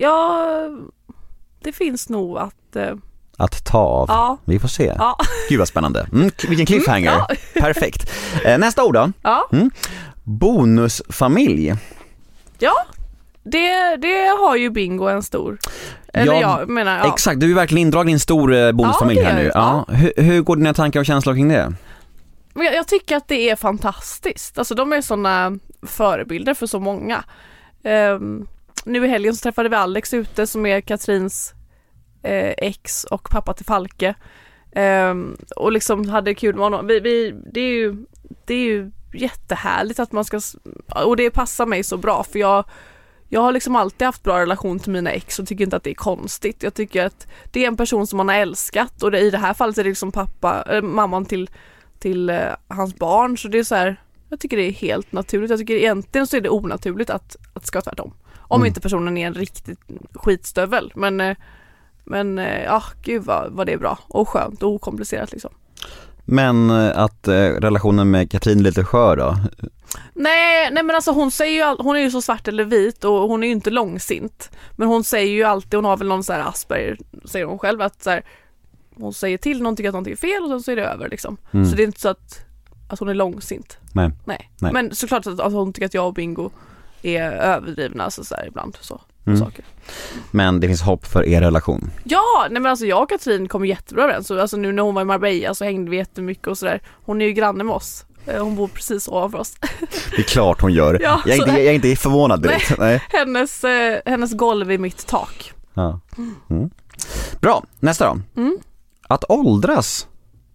det finns nog att ta av. Ja. Vi får se. Gud vad spännande. Vilken cliffhanger. Perfekt. Nästa ord då. Bonusfamilj. Ja, det har ju Bingo en stor. Eller jag menar, exakt, du är verkligen indragen i en stor bonusfamilj här nu. Hur går dina tankar och känslor kring det? Jag tycker att det är fantastiskt. Alltså de är såna förebilder för så många. Nu i helgen så träffade vi Alex ute, som är Katrins ex och pappa till Falke. Och liksom hade kul med honom. Det är ju jättehärligt att man ska, och det passar mig så bra, för jag har liksom alltid haft bra relation till mina ex och tycker inte att det är konstigt. Jag tycker att det är en person som man har älskat, och i det här fallet är det liksom mamman till hans barn, så det är så här, Jag tycker det är helt naturligt. Jag tycker egentligen så är det onaturligt att det ska vara tvärtom. Om inte personen är en riktigt skitstövel. Men ja, gud vad det är bra och skönt och okomplicerat liksom. Men att relationen med Katrin är lite skör då? Nej men alltså hon är ju så svart eller vit och hon är ju inte långsint. Men hon säger ju alltid, hon har väl någon så här Asperger, säger hon själv, att så här, hon säger till någon tycker att någonting är fel och sen så är det över liksom. Så det är inte så att hon är långsint. Nej. Men såklart att hon tycker att jag och Bingo är överdrivna så här ibland så saker. Men det finns hopp för er relation? Ja, men alltså jag och Katrin kommer jättebra överens. Alltså nu när hon var i Marbella så hängde vi jättemycket och sådär. Hon är ju granne med oss. Hon bor precis ovanför oss. Det är klart hon gör. Ja, jag är inte förvånad direkt. Nej. Hennes golv är mitt tak. Ja. Bra, nästa då. Att åldras.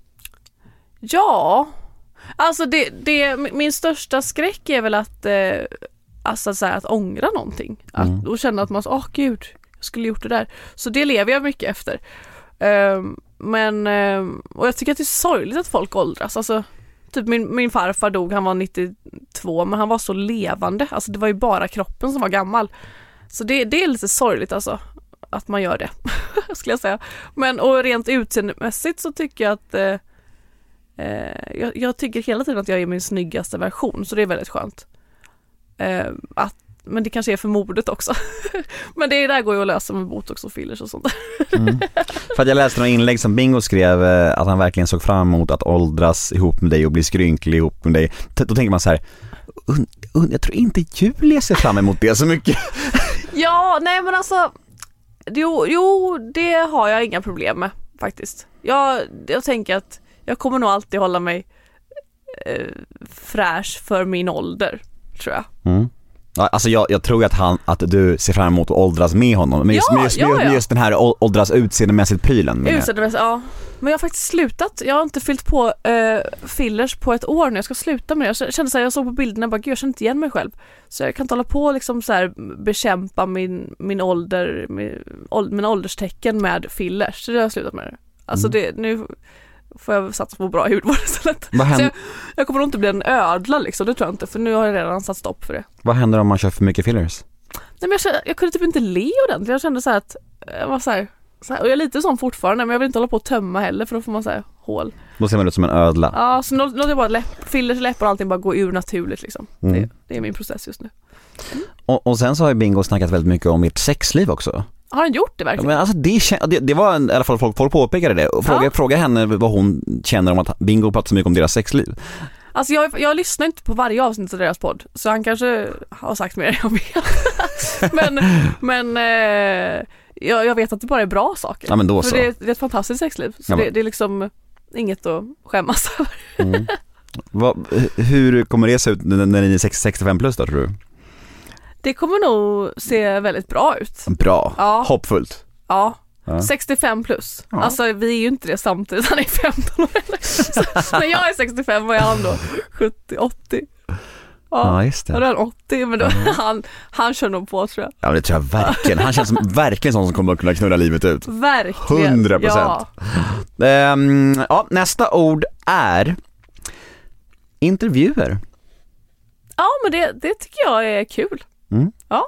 Ja, alltså min största skräck är väl att alltså så här, att ångra någonting. Och känna att man så, gud, jag skulle gjort det där. Så det lever jag mycket efter. Och jag tycker att det är sorgligt att folk åldras. Alltså, typ min farfar dog, han var 92, men han var så levande. Alltså det var ju bara kroppen som var gammal. Så det är lite sorgligt alltså, att man gör det, skulle jag säga. Och rent utseendemässigt så tycker jag att jag tycker hela tiden att jag är min snyggaste version, så det är väldigt skönt. Men det kanske är för modet också. Men det där går ju att lösa med botox och fillers och sånt där. För att jag läste några inlägg som Bingo skrev att han verkligen såg fram emot att åldras ihop med dig och bli skrynklig ihop med dig. Då tänker man så här, jag tror inte Julia ser fram emot det så mycket. Ja, nej men alltså jo, det har jag inga problem med faktiskt. Jag tänker att jag kommer nog alltid hålla mig fräsch för min ålder, tror jag. Alltså jag tror att du ser fram emot att åldras med honom. Men just den här åldras utseendemässigt prylen. Ja. Men jag har faktiskt slutat. Jag har inte fyllt på fillers på ett år nu. Jag ska sluta med det. Jag kände så här, jag såg på bilderna och bara, gud, jag känner inte igen mig själv. Så jag kan inte hålla på liksom så här, bekämpa min ålder, mina ålderstecken med fillers. Så det har jag slutat med det. Alltså nu får jag satsa på bra hudvård istället. Så jag kommer nog inte bli en ödla liksom, det tror jag inte, för nu har jag redan satt stopp för det. Vad händer om man kör för mycket fillers? Nej, men jag kunde typ inte le ordentligt. Jag kände så här att jag var så här, och jag är lite sån fortfarande, men jag vill inte hålla på att tömma heller, för då får man så här hål. Då ser man ut som en ödla. Ja, så låter jag bara fillers, läppar och allting bara gå ur naturligt liksom. Det är min process just nu. Och sen så har ju Bingo snackat väldigt mycket om ert sexliv också. Har han gjort det verkligen? Men alltså det var i alla fall folk påpekade det. Och fråga henne vad hon känner om att Bingo pratar så mycket om deras sexliv. Alltså jag lyssnar inte på varje avsnitt av deras podd, så han kanske har sagt mer än jag vet. men jag vet att det bara är bra saker. Ja, men då så. För det är ett fantastiskt sexliv. Så det är liksom inget att skämmas över. Hur kommer det se ut när ni är 65 plus då, tror du? Det kommer nog se väldigt bra ut. Bra, ja. Hoppfullt. Ja, 65 plus. Ja. Alltså vi är ju inte det samtidigt, han är 15 år. När jag är 65 och han då 70-80. Ja, just det. Och då är han 80, men då, han kör nog på, tror jag. Ja, det tror jag verkligen. Han känns som verkligen sån som kommer att kunna knulla livet ut. Verkligen. 100%. Ja. Nästa ord är intervjuer. Ja, men det tycker jag är kul. Ja.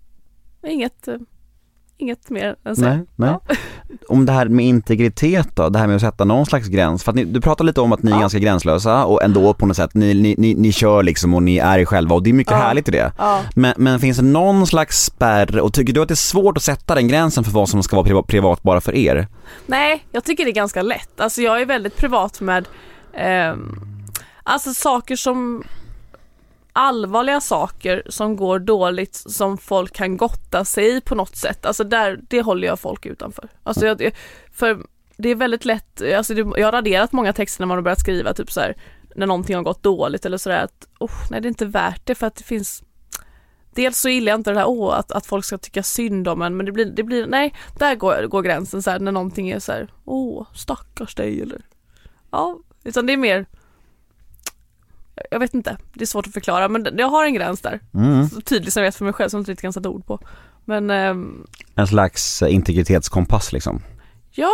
Inget mer än så. Nej. Ja. Om det här med integritet då, det här med att sätta någon slags gräns, för att du pratar lite om att ni är ganska gränslösa och ändå på något sätt ni kör liksom och ni är er själva, och det är mycket härligt i det. Men finns det någon slags spärr, och tycker du att det är svårt att sätta den gränsen för vad som ska vara privat bara för er? Nej, jag tycker det är ganska lätt. Alltså jag är väldigt privat med alltså saker som allvarliga saker som går dåligt, som folk kan gotta sig i på något sätt. Alltså det håller jag folk utanför. Alltså för det är väldigt lätt, alltså jag har raderat många texter när man har börjat skriva typ så här, när någonting har gått dåligt eller sådär, att nej, det är inte värt det, för att det finns, dels så gillar jag inte det här att folk ska tycka synd om en, men det blir nej, där går gränsen så här, när någonting är så här, stackars dig, eller utan det är mer, jag vet inte, det är svårt att förklara, men jag har en gräns där. Så tydligt som jag vet för mig själv, som jag inte riktigt kan sätta ord på. Men en slags integritetskompass liksom. Ja,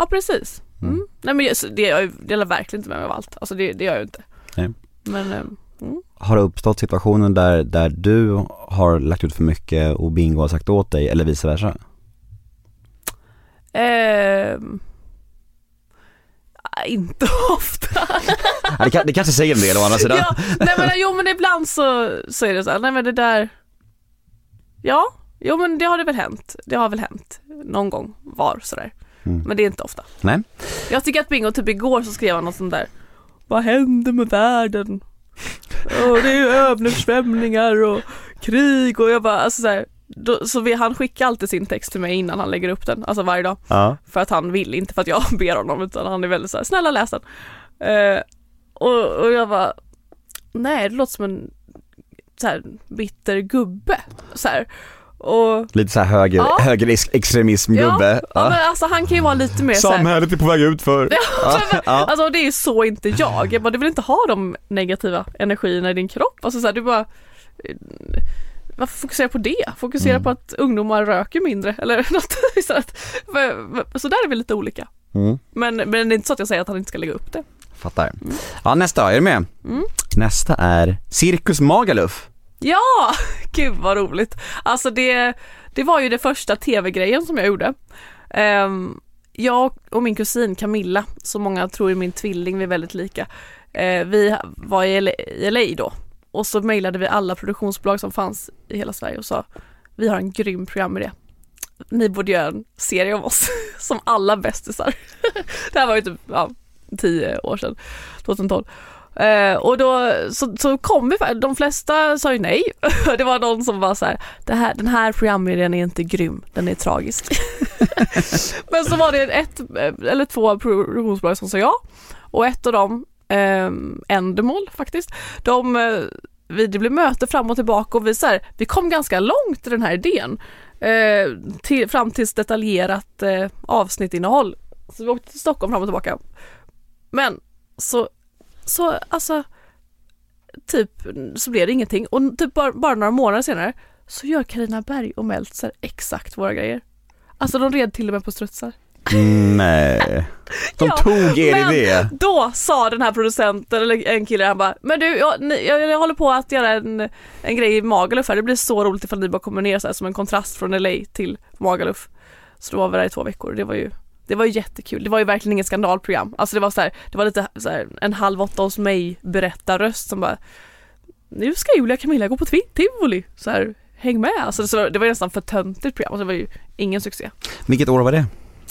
precis. Nej, men det delar verkligen inte med mig av allt. Alltså det gör jag inte. Nej. Men Har det uppstått situationen där du har lagt ut för mycket och Bingo har sagt åt dig eller vice versa? Inte ofta. Det kanske säger en del å andra sidan. Men ibland så är det så här, nej men det där. Ja, men det har det väl hänt. Det har väl hänt någon gång var sådär. Men det är inte ofta. Nej. Jag tycker att Bingo typ igår så skrev han något sånt där. Vad händer med världen? Det är översvämningar och krig och jag bara alltså så här, han skickar alltid sin text till mig innan han lägger upp den, alltså varje dag. För att han vill, inte för att jag ber honom, utan han är väldigt så här, snälla läs den. Och jag bara, nej, det låter som en så här bitter gubbe så här. Och lite så här högerextremism-gubbe. Ja, men alltså han kan ju vara lite mer samhället är på väg ut för. Alltså det är ju så inte jag bara, du vill inte ha de negativa energierna i din kropp. Alltså så här, du bara varför fokusera på det? Fokusera på att ungdomar röker mindre eller något istället. Så där är vi lite olika. Men det är inte så att jag säger att han inte ska lägga upp det. Fattar. Ja, nästa, är du med? Nästa är Cirkus Magaluf. Ja, gud vad roligt. Alltså det var ju det första tv-grejen som jag gjorde. Jag och min kusin Camilla, som många tror är min tvilling, vi är väldigt lika. Vi var i LA då. Och så mejlade vi alla produktionsbolag som fanns i hela Sverige och sa, vi har en grym programidé. Ni borde göra en serie om oss som alla bästisar. Det här var ju typ 10 år sedan, 2012. Och då så kom vi, de flesta sa ju nej. Det var någon som var så här, den här programidén är inte grym, den är tragisk. Men så var det ett eller två produktionsbolag som sa ja. Och ett av dem, Endemol faktiskt, det blev möte fram och tillbaka och vi kom ganska långt i den här idén, fram till detaljerat avsnittinnehåll. Så vi åkte till Stockholm fram och tillbaka. Men så alltså typ så blev det ingenting och typ bara några månader senare så gör Carina Berg och Meltzer exakt våra grejer. Alltså de red till och med på strutsar. Nej. De tog er idé. Då sa den här producenten eller en kille, han bara, men du, jag håller på att göra en grej i Magaluf här. Det blir så roligt ifall ni bara kommer ner så här, som en kontrast från LA till Magaluf. Så då var vi där i 2 veckor. Det var ju jättekul. Det var ju verkligen ingen skandalprogram. Alltså det var lite så här, en 7:30 hos mig berättarröst som bara, nu ska Julia och Camilla gå på Tivoli. Så här, häng med. Alltså det var nästan för töntigt program. Alltså det var ju ingen succé. Vilket år var det?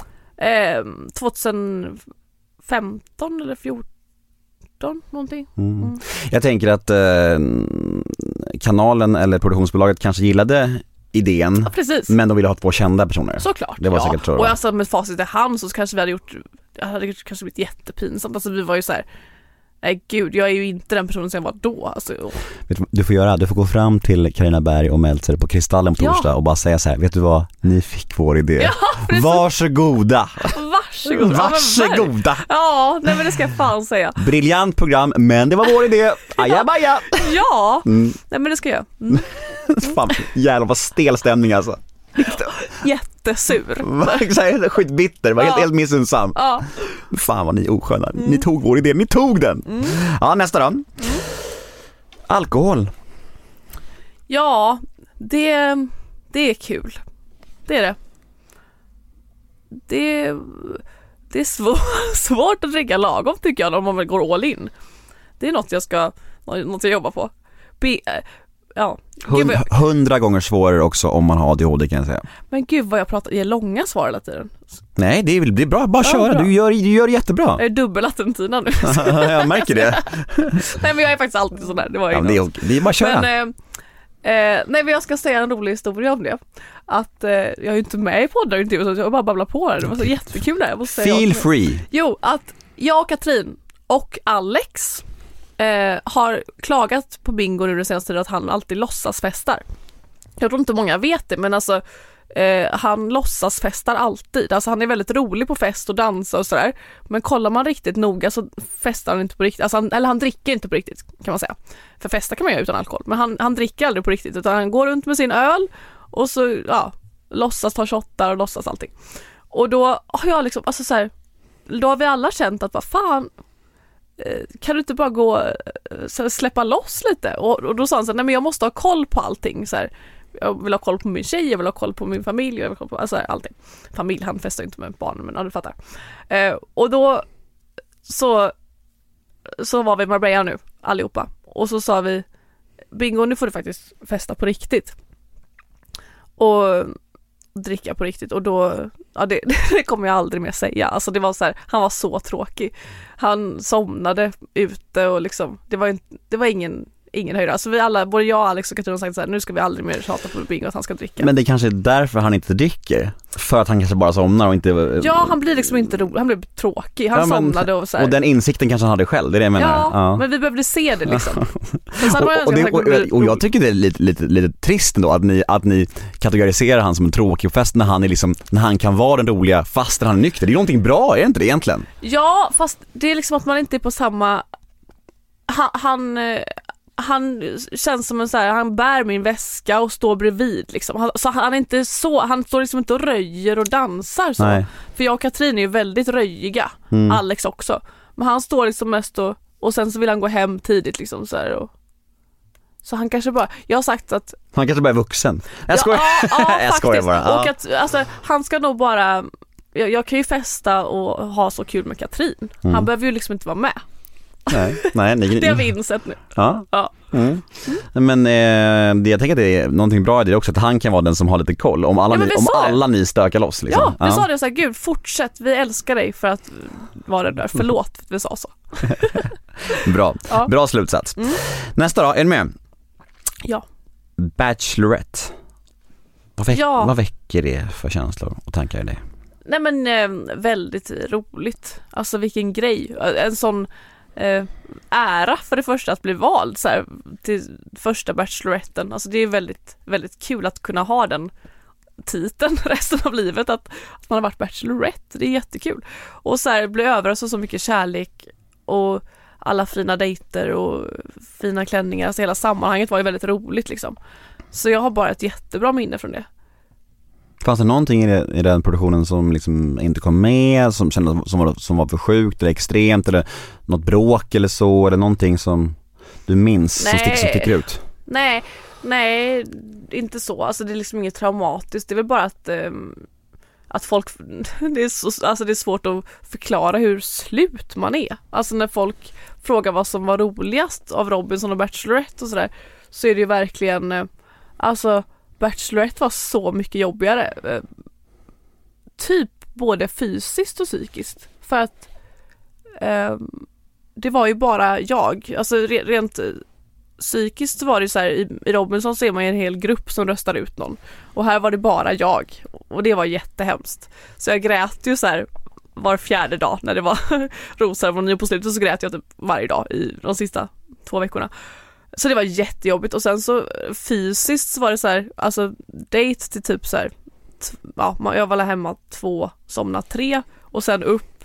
2015 eller 14 någonting. Jag tänker att kanalen eller produktionsbolaget kanske gillade idén, men de ville ha 2 kända personer. Såklart. Det var säkert så. Och alltså med facit i hand så kanske vi hade kanske blivit jättepinsamt. Alltså vi var ju så här, nej gud, jag är ju inte den personen som jag var då. Alltså, vet du du får gå fram till Carina Berg och Meltzer på Kristallen på torsdag och bara säga så här, vet du vad, ni fick vår idé. Ja, Varsågoda. Varsågoda. Ja, nej men det ska jag fan säga. Briljant program, men det var vår idé. Ajabaja. Ja, nej men det ska jag. Fan, jävlar vad stel stämning alltså. Jättesur. Skitbitter, var helt missunnsam. Fan vad ni osköna. Ni tog vår idé, ni tog den. Ja, nästa då. Alkohol. Ja, det är kul. Det är det. Det är svårt att dricka lagom tycker jag om man går all in. Det är något jag jobbar på. Ja. 100 gånger svårare också om man har ADHD kan jag säga. Men gud vad jag pratar, är långa svar hela tiden. Nej, det är bra, bara köra. Bra. Du gör det jättebra. Jag är dubbel-attentina nu. Jag märker det. Nej men jag är faktiskt alltid sån där. Det var det är bara köra. Men, nej men jag ska säga en rolig historia om det. Att jag är ju inte med i poddar så jag bara babblar på det. Det var så jättekul där. Jag måste säga Feel free. Jo, att jag och Katrin och Alex har klagat på Bingo nu den senaste tiden att han alltid låtsasfestar. Jag tror inte många vet det, men alltså han låtsasfestar alltid. Alltså han är väldigt rolig på fest och dansa och sådär. Men kollar man riktigt noga så festar han inte på riktigt. Alltså han dricker inte på riktigt kan man säga. För festa kan man göra utan alkohol. Men han dricker aldrig på riktigt utan han går runt med sin öl och så låtsas ta shottar och låtsas allting. Och då har jag liksom, alltså så här, då har vi alla känt att vad fan, kan du inte bara gå släppa loss lite? Och då sa han så här, nej men jag måste ha koll på allting så här. Jag vill ha koll på min tjej, jag vill ha koll på min familj, jag vill ha koll på alltså allting. Familj, han festar inte med barnen, men ja, du fattar. Och då så var vi i Marbella nu allihopa, och så sa vi, Bingo, nu får du faktiskt festa på riktigt och dricka på riktigt. Och då, ja, det kommer jag aldrig mer säga. Alltså det var så här, han var så tråkig. Han somnade ute och liksom, det var ingen höjdare. Alltså vi alla, både jag, Alex och Katrin har sagt så här, nu ska vi aldrig mer tjata på Bingo att han ska dricka. Men det kanske är därför han inte dricker. För att han kanske bara somnar och inte... Ja, han blir liksom inte rolig. Han blir tråkig. Han somnade och så här. Och den insikten kanske han hade själv, det är det jag menar. Ja, men vi behövde se det liksom. och jag tycker det är lite trist ändå att ni kategoriserar han som en tråkig fest när han är liksom, när han kan vara den roliga fast när han är nykter. Det är ju någonting bra, är det inte det egentligen? Ja, fast det är liksom att man inte är på samma... Han känns som en så här, han bär min väska och står bredvid liksom. Han är inte så, han står liksom inte och röjer och dansar så. Nej. För jag och Katrin är ju väldigt röjiga. Alex också. Men han står liksom mest och sen så vill han gå hem tidigt liksom så här, och så han kanske bara, jag har sagt att han kanske bara är vuxen. Jag skojar. Ja, jag skojar bara. Och att alltså, han ska nog bara, jag kan ju festa och ha så kul med Katrin. Han behöver ju liksom inte vara med. Nej, det har vi insett nu. Ja. Men jag tänker att det är någonting bra i det också, att han kan vara den som har lite koll om alla ni stökar loss liksom. Ja, vi sa det så här, gud, fortsätt, vi älskar dig för att vara där. Förlåt för att vi sa så. Bra slutsats. Nästa då, är du med? Ja. Bachelorette. Vad väcker det för känslor och tankar i det? Nej men väldigt roligt. Alltså vilken grej. En sån ära för det första att bli vald så här, till första bacheloretten. Alltså det är väldigt, väldigt kul att kunna ha den titeln resten av livet, att man har varit bachelorette. Det är jättekul. Och så här, bli överraskad så mycket kärlek och alla fina dejter och fina klänningar. Alltså hela sammanhanget var ju väldigt roligt liksom. Så jag har bara ett jättebra minne från det. Fanns det någonting i den produktionen som liksom inte kom med, som kändes som var för sjukt eller extremt, eller något bråk eller så, eller någonting som du minns som sticker ut? Nej, inte så. Alltså det är liksom inget traumatiskt. Det är väl bara att folk det är svårt att förklara hur slut man är. Alltså när folk frågar vad som var roligast av Robinson och Bachelorette och sådär, så är det ju verkligen alltså Bachelorette var så mycket jobbigare. Typ både fysiskt och psykiskt. För att det var ju bara jag. Alltså rent psykiskt var det så här, i Robinson ser man en hel grupp som röstar ut någon. Och här var det bara jag. Och det var jättehemskt. Så jag grät ju så här var fjärde dag när det var rosceremoni, och på slutet så grät jag typ varje dag i de sista 2 veckorna. Så det var jättejobbigt. Och sen så fysiskt så var det så här, alltså date till typ så här, jag var hemma 2, somna 3 och sen upp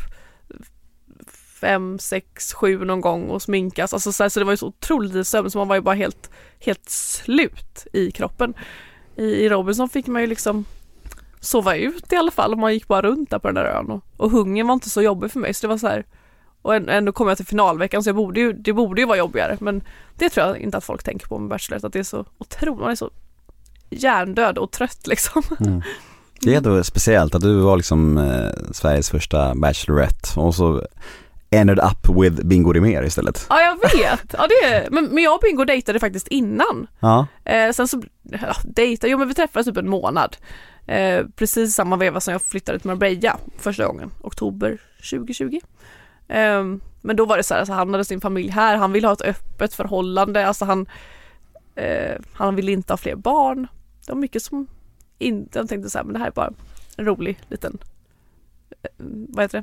5, 6, 7 någon gång och sminkas. Alltså så det var ju så otroligt sömn, så man var ju bara helt slut i kroppen. I Robinson fick man ju liksom sova ut i alla fall, och man gick bara runt där på den där ön, och hungern var inte så jobbig för mig, så det var så här. Och ändå kom jag till finalveckan, så det borde ju vara jobbigare. Men det tror jag inte att folk tänker på med Bachelor, att det är så otroligt, man är så hjärndöd och trött liksom. Det är då speciellt att du var liksom Sveriges första Bachelorette, och så ended up with Bingo Rimér istället. Ja, jag vet. Ja, men jag och Bingo dejtade faktiskt innan. Ja. Sen så men vi träffades typ en månad. Precis samma veva som jag flyttade till Marbella första gången, oktober 2020. Men då var det så här, alltså, han hade sin familj här, han ville ha ett öppet förhållande, alltså han ville inte ha fler barn. Det var mycket som inte, jag tänkte så här, men det här är bara en rolig liten vad heter det?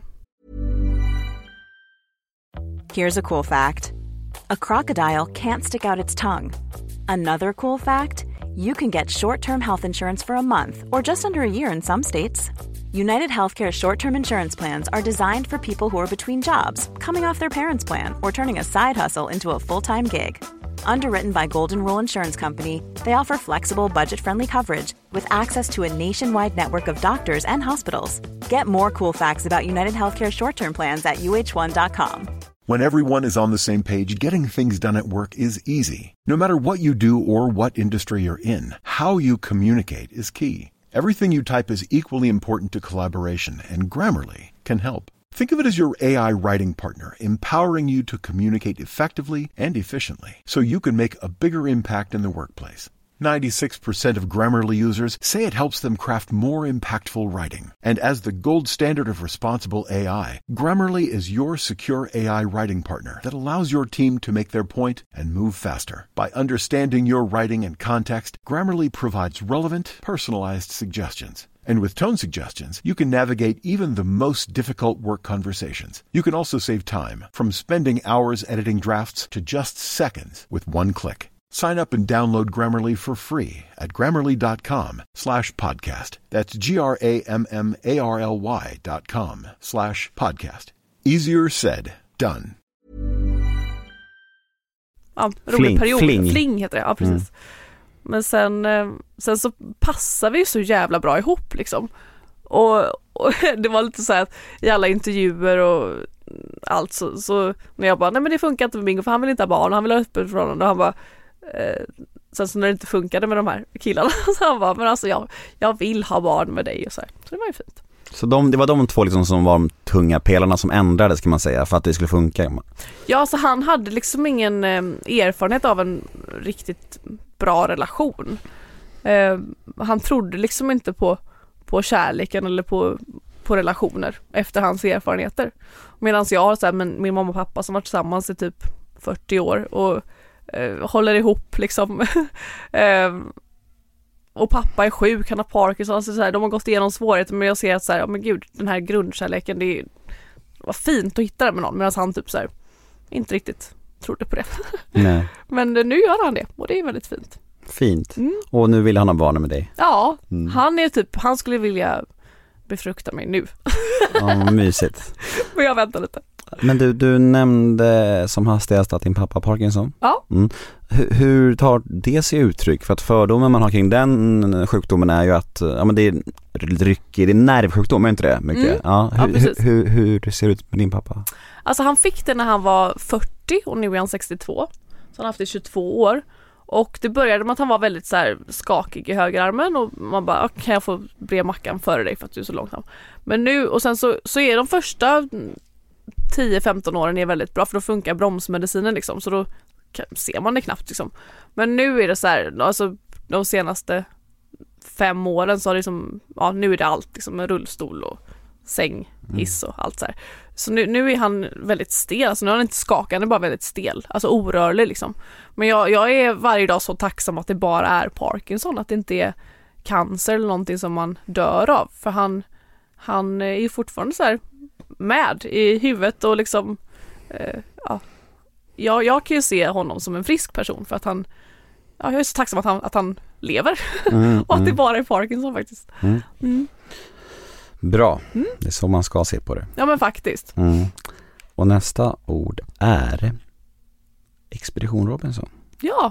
Here's a cool fact. A crocodile can't stick out its tongue. Another cool fact, you can get short-term health insurance for a month or just under a year in some states. United Healthcare short-term insurance plans are designed for people who are between jobs, coming off their parents' plan, or turning a side hustle into a full-time gig. Underwritten by Golden Rule Insurance Company, they offer flexible, budget-friendly coverage with access to a nationwide network of doctors and hospitals. Get more cool facts about United Healthcare short-term plans at uh1.com. When everyone is on the same page, getting things done at work is easy. No matter what you do or what industry you're in, how you communicate is key. Everything you type is equally important to collaboration, and Grammarly can help. Think of it as your AI writing partner, empowering you to communicate effectively and efficiently, so you can make a bigger impact in the workplace. 96% of Grammarly users say it helps them craft more impactful writing. And as the gold standard of responsible AI, Grammarly is your secure AI writing partner that allows your team to make their point and move faster. By understanding your writing and context, Grammarly provides relevant, personalized suggestions. And with tone suggestions, you can navigate even the most difficult work conversations. You can also save time, from spending hours editing drafts to just seconds with one click. Sign up and download Grammarly for free at grammarly.com/podcast. That's GRAMMARLY.com/podcast. Easier said, done. Ja, rolig period. Fling heter det, ja precis. Men sen så passar vi ju så jävla bra ihop liksom. Och det var lite så här att i alla intervjuer och allt så när jag bara, nej men det funkar inte med Bingo för han vill inte ha barn, han vill ha öppet från honom. Och han bara, sen så när det inte funkade med de här killarna så han bara, men alltså jag vill ha barn med dig och så här. Så det var ju fint. Så det var de två liksom som var de tunga pelarna som ändrades kan man säga för att det skulle funka. Ja, så han hade liksom ingen erfarenhet av en riktigt bra relation. Han trodde liksom inte på kärleken eller på relationer efter hans erfarenheter. Medan jag har så här, min mamma och pappa som varit tillsammans i typ 40 år och håller ihop liksom. Och pappa är sjuk, han har Parkinson, så här, de har gått igenom svårigheter, men jag ser att så här, men gud, den här grundkärleken, det var fint att hitta det med någon, medan han typ så här, inte riktigt trodde på det. Nej. Men nu gör han det, och det är väldigt fint. Fint. Och nu vill han ha barn med dig. Ja, han skulle vilja befrukta mig nu. Ja, mysigt. Men jag väntar lite. Men du nämnde som hastigast att din pappa Parkinson. Ja. Hur tar det sig uttryck? För att fördomen man har kring den sjukdomen är ju att men det är ryckig, det är nervsjukdom, är inte det? Mycket. Ja, hur ser det ut med din pappa? Alltså han fick det när han var 40 och nu är han 62. Så han har haft det i 22 år. Och det började med att han var väldigt så här skakig i högerarmen och man bara, kan jag få bre mackan före dig för att du är så långsam? Men nu, och sen så är de första 10-15 åren är väldigt bra, för då funkar bromsmedicinen liksom, så då ser man det knappt liksom. Men nu är det så här, alltså de senaste 5 åren så har det liksom, ja nu är det allt liksom, med rullstol och säng, hiss och allt så här. Så nu är han väldigt stel, alltså nu är han inte skakad, han är bara väldigt stel, alltså orörlig liksom. Men jag är varje dag så tacksam att det bara är Parkinson, att det inte är cancer eller någonting som man dör av, för han är ju fortfarande så här med i huvudet och liksom jag kan ju se honom som en frisk person, för att jag är så tacksam att han lever och att det bara är Parkinson faktiskt. Bra, det är så man ska se på det. Ja men faktiskt. Och nästa ord är Expedition Robinson. Ja.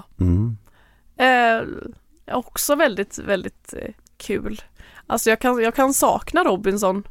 Också väldigt, väldigt kul. Alltså jag kan sakna Robinson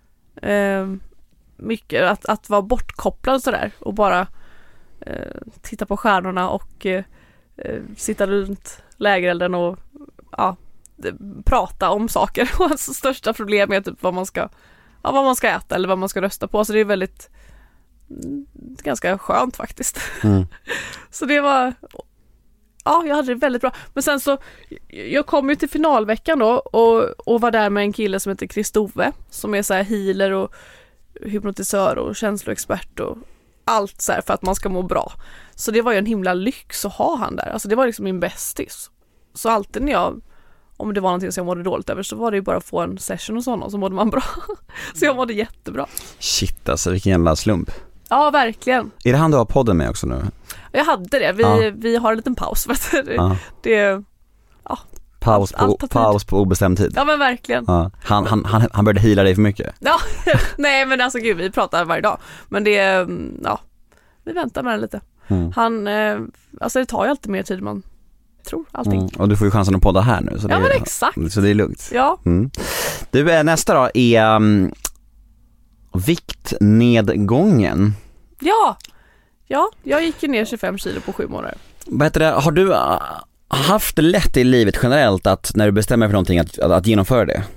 mycket, att vara bortkopplad sådär och bara titta på stjärnorna och sitta runt lägerelden och prata om saker. Och hans största problem är typ vad man ska äta eller vad man ska rösta på. Så det är väldigt ganska skönt faktiskt. Så det var jag hade det väldigt bra. Men sen så jag kom ju till finalveckan då och var där med en kille som heter Kristove, som är så här healer och hypnotisör och känsloexpert och allt så här för att man ska må bra. Så det var ju en himla lyx att ha han där. Alltså det var liksom min bästis. Så alltid när om det var någonting som jag mådde dåligt över, så var det ju bara att få en session hos honom, så mådde man bra. Så jag mådde jättebra. Shit alltså, vilken jävla slump. Ja, verkligen. Är det han du har podden med också nu? Jag hade det. Vi har en liten paus. Paus på obestämd tid. Ja men verkligen. Ja. Han började heala dig för mycket. Ja, nej men alltså gud, vi pratar varje dag. Men det vi väntar med det lite. Han, alltså det tar ju alltid mer tid man tror, allting. Och du får ju chansen att podda här nu. Så ja men exakt. Så det är lugnt. Ja. Du, nästa då är viktnedgången. Ja. Ja, jag gick ju ner 25 kilo på 7 månader. Har du haft det lätt i livet generellt att när du bestämmer för någonting att genomföra det?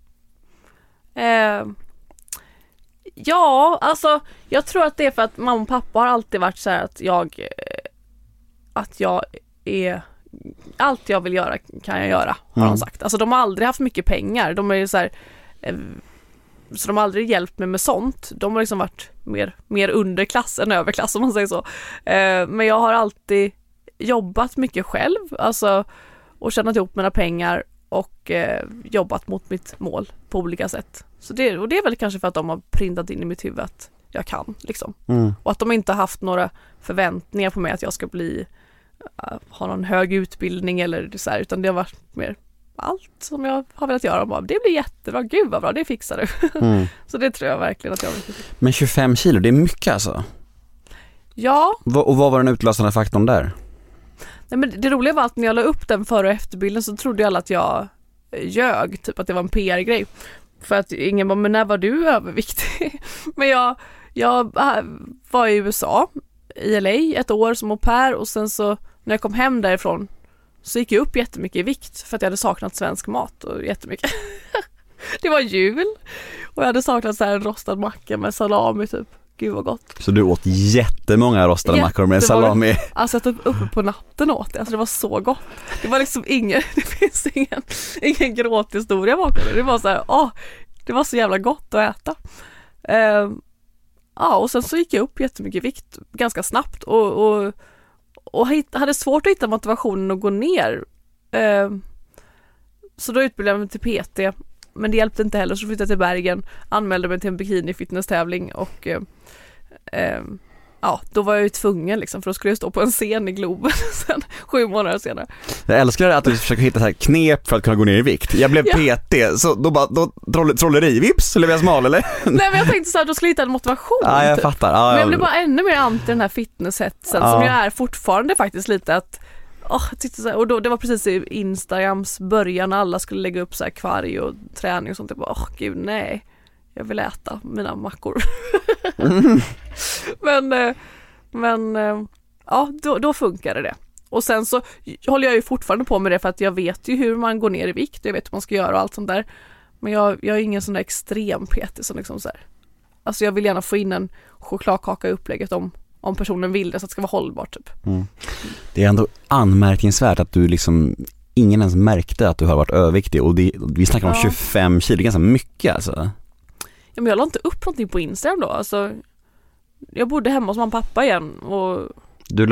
Ja, alltså jag tror att det är för att mamma och pappa har alltid varit så här att jag är allt jag vill göra kan jag göra, har de sagt. Alltså de har aldrig haft mycket pengar. De är ju så här, så de har aldrig hjälpt mig med sånt. De har liksom varit mer underklass än överklass, om man säger så. Men jag har alltid jobbat mycket själv, alltså, och tjänat ihop mina pengar och jobbat mot mitt mål på olika sätt. Så det är väl kanske för att de har printat in i mitt huvud att jag kan liksom. Och att de inte har haft några förväntningar på mig att jag ska ha någon hög utbildning eller så här, utan det har varit mer allt som jag har velat göra. Bara, det blir jättebra, gud vad bra, det fixar du. Så det tror jag verkligen att jag vill. Men 25 kilo, det är mycket alltså? Ja. Och vad var den utlösande faktorn där? Nej, men det roliga var att när jag la upp den före och efterbilden så trodde alla att jag ljög, typ att det var en PR-grej. För att ingen bara, men när var du överviktig? Men jag var i USA, i LA, ett år som au pair, och sen så när jag kom hem därifrån så gick jag upp jättemycket i vikt för att jag hade saknat svensk mat och jättemycket. Det var jul och jag hade saknat så här en rostad macka med salami typ. Gud vad gott. Så du åt jättemånga rostade mackor med salami? Alltså jag tog uppe på natten åt det. Alltså det var så gott. Det var liksom det finns ingen gråthistoria bakom det. Det var så här, det var så jävla gott att äta. Och sen så gick jag upp jättemycket vikt ganska snabbt och hade svårt att hitta motivationen att gå ner. Så då utbildade jag mig till PT, men det hjälpte inte heller, så flyttade jag till Bergen, anmälde mig till en bikini-fitness-tävling och då var jag ju tvungen liksom, för då skulle jag stå på en scen i Globen sen 7 månader senare. Jag älskar att du försöker hitta så här knep för att kunna gå ner i vikt. Jag blev PT, så då trolleri, vips, så blev jag smal, eller? Nej, men jag tänkte så här, då skulle jag hitta en motivation. Ja, jag fattar. Men jag blev bara ännu mer anti den här fitnesshetsen som jag är fortfarande faktiskt lite att och då, det var precis i Instagrams början när alla skulle lägga upp så här kvarg och träning och sånt. Jag bara, gud nej, jag vill äta mina mackor. Men då funkade det. Och sen så håller jag ju fortfarande på med det för att jag vet ju hur man går ner i vikt, jag vet hur man ska göra och allt sånt där. Men jag är ingen sån där extrem PT som liksom så här. Alltså jag vill gärna få in en chokladkaka i upplägget om personen vill det, så att det ska vara hållbart typ. Det är ändå anmärkningsvärt att du liksom ingen ens märkte att du har varit överviktig, och vi snackar om 25 kilo, ganska mycket alltså. Ja, men jag la inte upp någonting på Instagram då. Alltså, jag bodde hemma hos mamma och pappa igen och du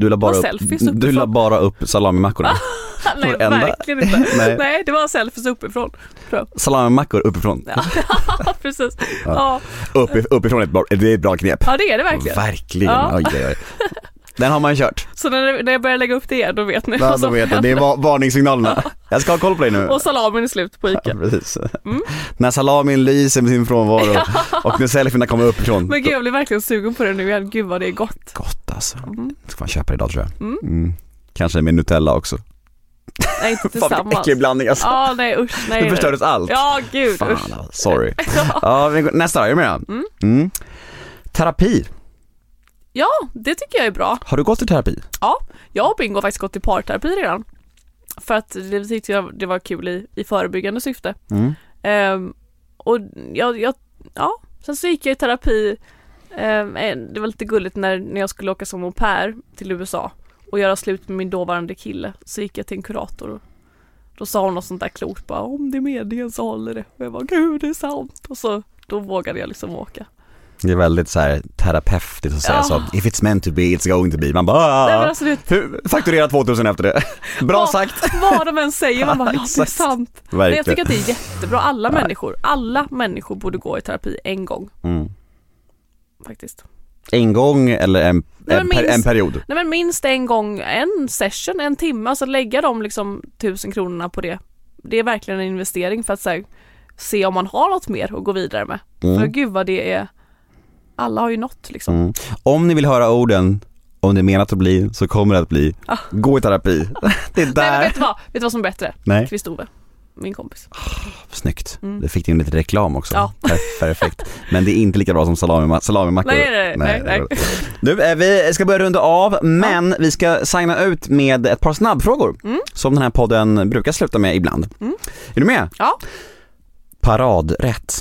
la bara upp salamimackorna. Nej, verkligen inte. Nej, det var selfies uppifrån. Salamimackor uppifrån. Ja, precis. Ja. Uppifrån är ett bra knep. Ja, det är det verkligen. Verkligen. Ja. Oj. Den har man kört. Så när jag börjar lägga upp det då vet ni. Ja, då vet jag. Det är varningssignalerna. Jag ska ha koll på dig nu. Och salamin är slut på Ica. Ja, precis. När salamin lyser med sin frånvaro och när selfierna kommer uppifrån. Men gud, jag blir verkligen sugen på det nu igen. Gud vad det är gott. Gott alltså. Ska man köpa idag, tror jag. Kanske med Nutella också. Nej, inte tillsammans. Fan, äcklig blandning alltså. Ja, nej, usch, nej. Det förstördes allt. Ja, gud, fan, usch. Sorry. Nästa, är du med? Terapi. Ja, det tycker jag är bra. Har du gått i terapi? Ja, jag och Bingo har faktiskt gått i parterapi redan. För att det tyckte jag det var kul i förebyggande syfte. Och sen så gick jag i terapi. Det var lite gulligt när jag skulle åka som au pair till USA och göra slut med min dåvarande kille. Så gick jag till en kurator och då sa hon något sånt där klokt, bara, om det är meningen så håller det. Och jag bara, gud, det är sant. Och så då vågade jag liksom åka. Det är väldigt så här terapeutiskt att säga så. If it's meant to be, it's going to be. Man bara, fakturera 2000 efter det. Bra sagt. Vad de än säger, man bara, det är sant. Men jag tycker att det är jättebra. Alla människor borde gå i terapi en gång. Faktiskt. En gång eller en period? Nej, men minst en gång, en session, en timme. Alltså lägga de liksom 1000 kronorna på det. Det är verkligen en investering för att se om man har något mer att gå vidare med. För gud vad det är. Alla har ju något liksom. Om ni vill höra orden, om det är menat att bli, så kommer det att bli. Gå i terapi. Det är där. Nej, men vet du vad som är bättre? Nej. Kristove. min kompis. Snyggt. Du fick in lite reklam också. Ja. Perfekt. Men det är inte lika bra som salamimackor. Nej. Nu, vi ska börja runda av, men vi ska signa ut med ett par snabbfrågor som den här podden brukar sluta med ibland. Är du med? Ja. Paradrätt.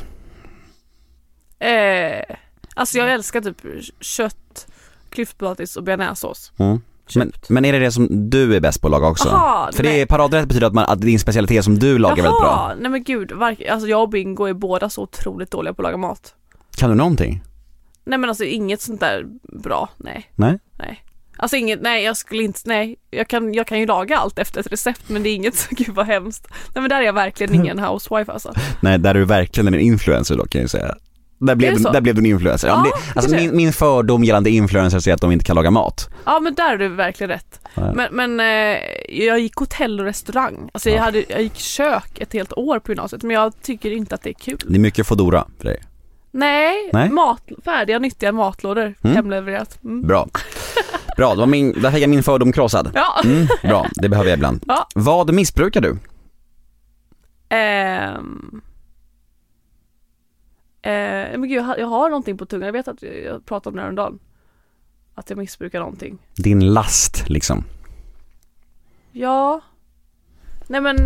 Alltså jag älskar typ kött, klyftpotatis och bearnaisesås. Men är det som du är bäst på att laga också? Aha, för det är paradrätt betyder att det är en specialitet som du lagar väldigt bra. Nej men gud, alltså jag och Bingo är båda så otroligt dåliga på att laga mat. Kan du någonting? Nej men alltså inget sånt där bra, nej. Alltså inget, nej jag skulle inte, nej jag kan ju laga allt efter ett recept, men det är inget så gud vad hemskt. Nej men där är jag verkligen ingen housewife alltså. Nej, där är du verkligen en influencer då, kan jag säga. Där blev du en influencer. Ja, alltså min fördom gällande influencers är att de inte kan laga mat. Ja, men där är du verkligen rätt. Ja. Men jag gick hotell och restaurang. Alltså jag gick kök ett helt år på gymnasiet, men jag tycker inte att det är kul. Det är mycket fodora för dig. Nej. Färdiga, nyttiga matlådor hemlevererat. Bra, där fick jag min fördom krossad. Ja. Bra, det behöver jag ibland. Ja. Vad missbrukar du? Men gud, jag har någonting på tungan. Jag vet att jag pratade om det här en dag. Att jag missbrukar någonting. Din last liksom. Ja. Nej men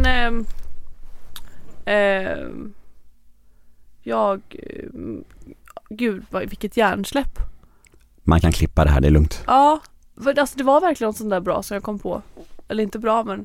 gud, vilket hjärnsläpp. Man kan klippa det här, det är lugnt. Ja, för alltså, det var verkligen något sånt där bra som jag kom på. Eller inte bra, men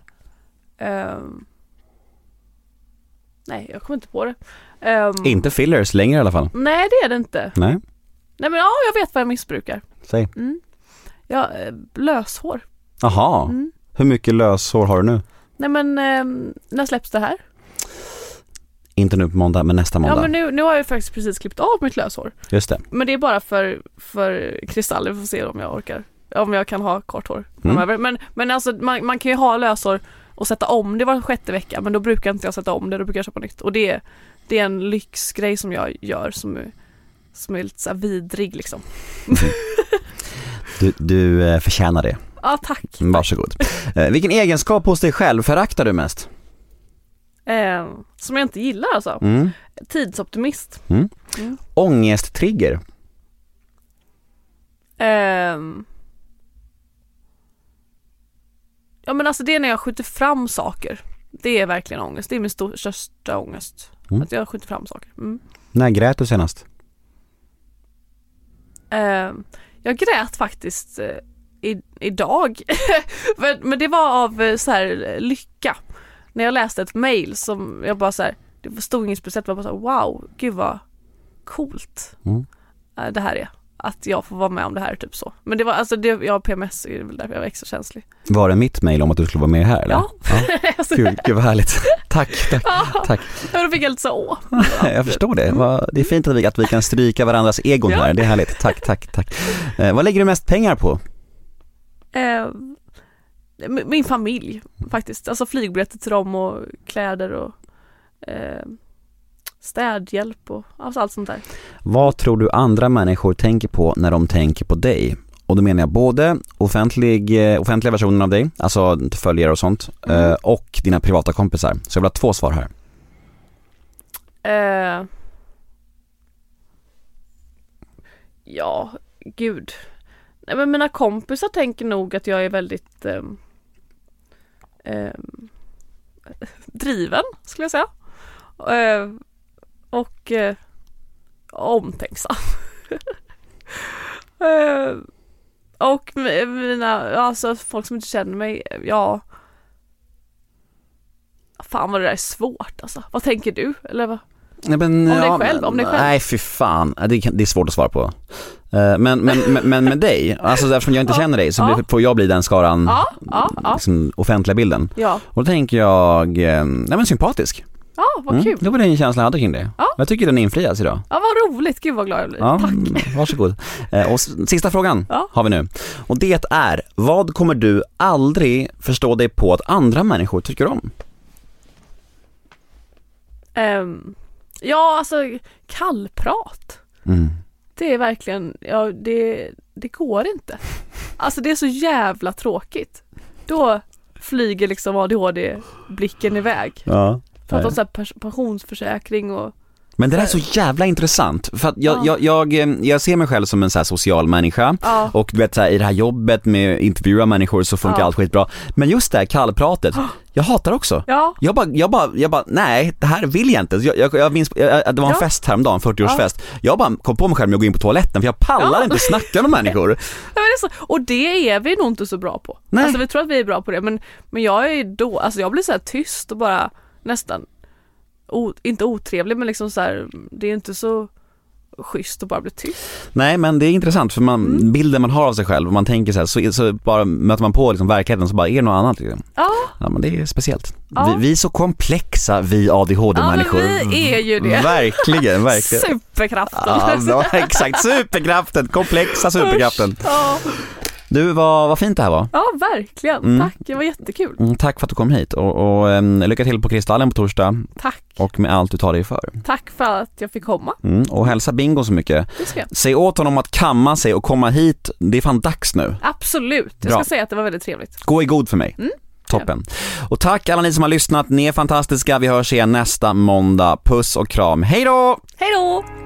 nej, jag kommer inte på det. Inte fillers längre i alla fall. Nej, det är det inte. Nej men ja, jag vet vad jag missbrukar. Säg. Ja, löshår. Aha. Hur mycket löshår har du nu? Nej men, när släpps det här? Inte nu på måndag, men nästa måndag. Ja, men nu har jag faktiskt precis klippt av mitt löshår. Just det. Men det är bara för kristaller, vi får se om jag orkar. Om jag kan ha kort hår. Men alltså, man kan ju ha löshår och sätta om det var 6:e vecka, men då brukar inte jag sätta om det, då brukar jag köpa nytt. Och det är en lyxgrej som jag gör som är lite så här vidrig liksom. Du förtjänar det. Ja, tack. Varsågod. Vilken egenskap hos dig själv föraktar du mest? Som jag inte gillar alltså. Tidsoptimist. Ångesttrigger? Ja men alltså det är när jag skjuter fram saker. Det är verkligen ångest. Det är min största ångest. Att jag skjuter fram saker. När grät du senast? Jag grät faktiskt idag. Men det var av så här lycka. När jag läste ett mejl som jag bara så här, det stod inget speciellt, jag bara så här, wow, gud vad coolt det här är. Att jag får vara med om det här typ så. Men det var alltså jag har PMS, är väl därför jag var extra känslig. Var det mitt mejl om att du skulle vara med här eller? Ja. Gud vad härligt. Tack. Ja, då fick jag lite så jag förstår det. Det är fint att vi kan stryka varandras egon här. Det är härligt. Tack. Vad lägger du mest pengar på? Min familj faktiskt. Alltså flygbiljetter till dem och kläder och städhjälp och allt sånt där. Vad tror du andra människor tänker på när de tänker på dig? Och då menar jag både offentliga versionen av dig, alltså följare och sånt, och dina privata kompisar. Så jag vill ha 2 svar här. Ja, gud. Nej, men mina kompisar tänker nog att jag är väldigt driven, skulle jag säga. Och omtänksam. Och mina, alltså folk som inte känner mig, ja. Fan vad det där är svårt alltså. Vad tänker du? Eller vad? Nej, men, om dig själv? Nej, fy fan. Det är svårt att svara på. Men med dig, alltså eftersom jag inte känner dig så får jag bli den skaran, liksom, offentliga bilden. Ja. Och då tänker jag, sympatisk. Ja, vad kul. Det var den känslan jag hade kring det. Ja. Jag tycker den infrias idag. Ja, vad roligt. Gud vad glad jag blir. Ja, tack. Varsågod. Och sista frågan har vi nu. Och det är, vad kommer du aldrig förstå dig på att andra människor tycker om? Ja, alltså kallprat. Det är verkligen, det går inte. Alltså det är så jävla tråkigt. Då flyger liksom ADHD-blicken iväg. Ja. Prata om så här pensionsförsäkring och... Men det där är så jävla intressant för att jag ser mig själv som en så här social människa och du vet så här, i det här jobbet med intervjua människor så funkar allt skitbra. Men just det här kallpratet, jag hatar också. Jag bara nej, det här vill jag inte. Jag minns, det var en fest häromdagen, 40-årsfest. Jag bara kom på mig själv med att gå in på toaletten för jag pallar inte snacka med människor. Ja, men det är så, och det är vi nog inte så bra på. Nej. Alltså vi tror att vi är bra på det, men jag är då, alltså jag blir så här tyst och bara nästan inte otrevlig, men liksom så här, det är inte så schysst att bara bli tyst. Nej, men det är intressant för bilden man har av sig själv och man tänker så här, så bara möter man på liksom verkligheten så bara är det något annat liksom. Ja, men det är speciellt. Vi är så komplexa, vi ADHD-människor. Ja, vi är ju det. Verkligen. Superkraften. Ja, exakt, superkraften, komplexa superkraften. Du, vad fint det här var. Ja, verkligen. Tack, det var jättekul. Tack för att du kom hit och lycka till på Kristallen på torsdag. Tack. Och med allt du tar dig för. Tack för att jag fick komma. Och hälsa Bingo så mycket. Det ska jag. Säg åt honom att kamma sig och komma hit. Det är fan dags nu. Absolut. Jag ska säga att det var väldigt trevligt. Gå i god för mig. Toppen. Och tack alla ni som har lyssnat. Ni är fantastiska. Vi hörs igen nästa måndag. Puss och kram. Hej då! Hej då!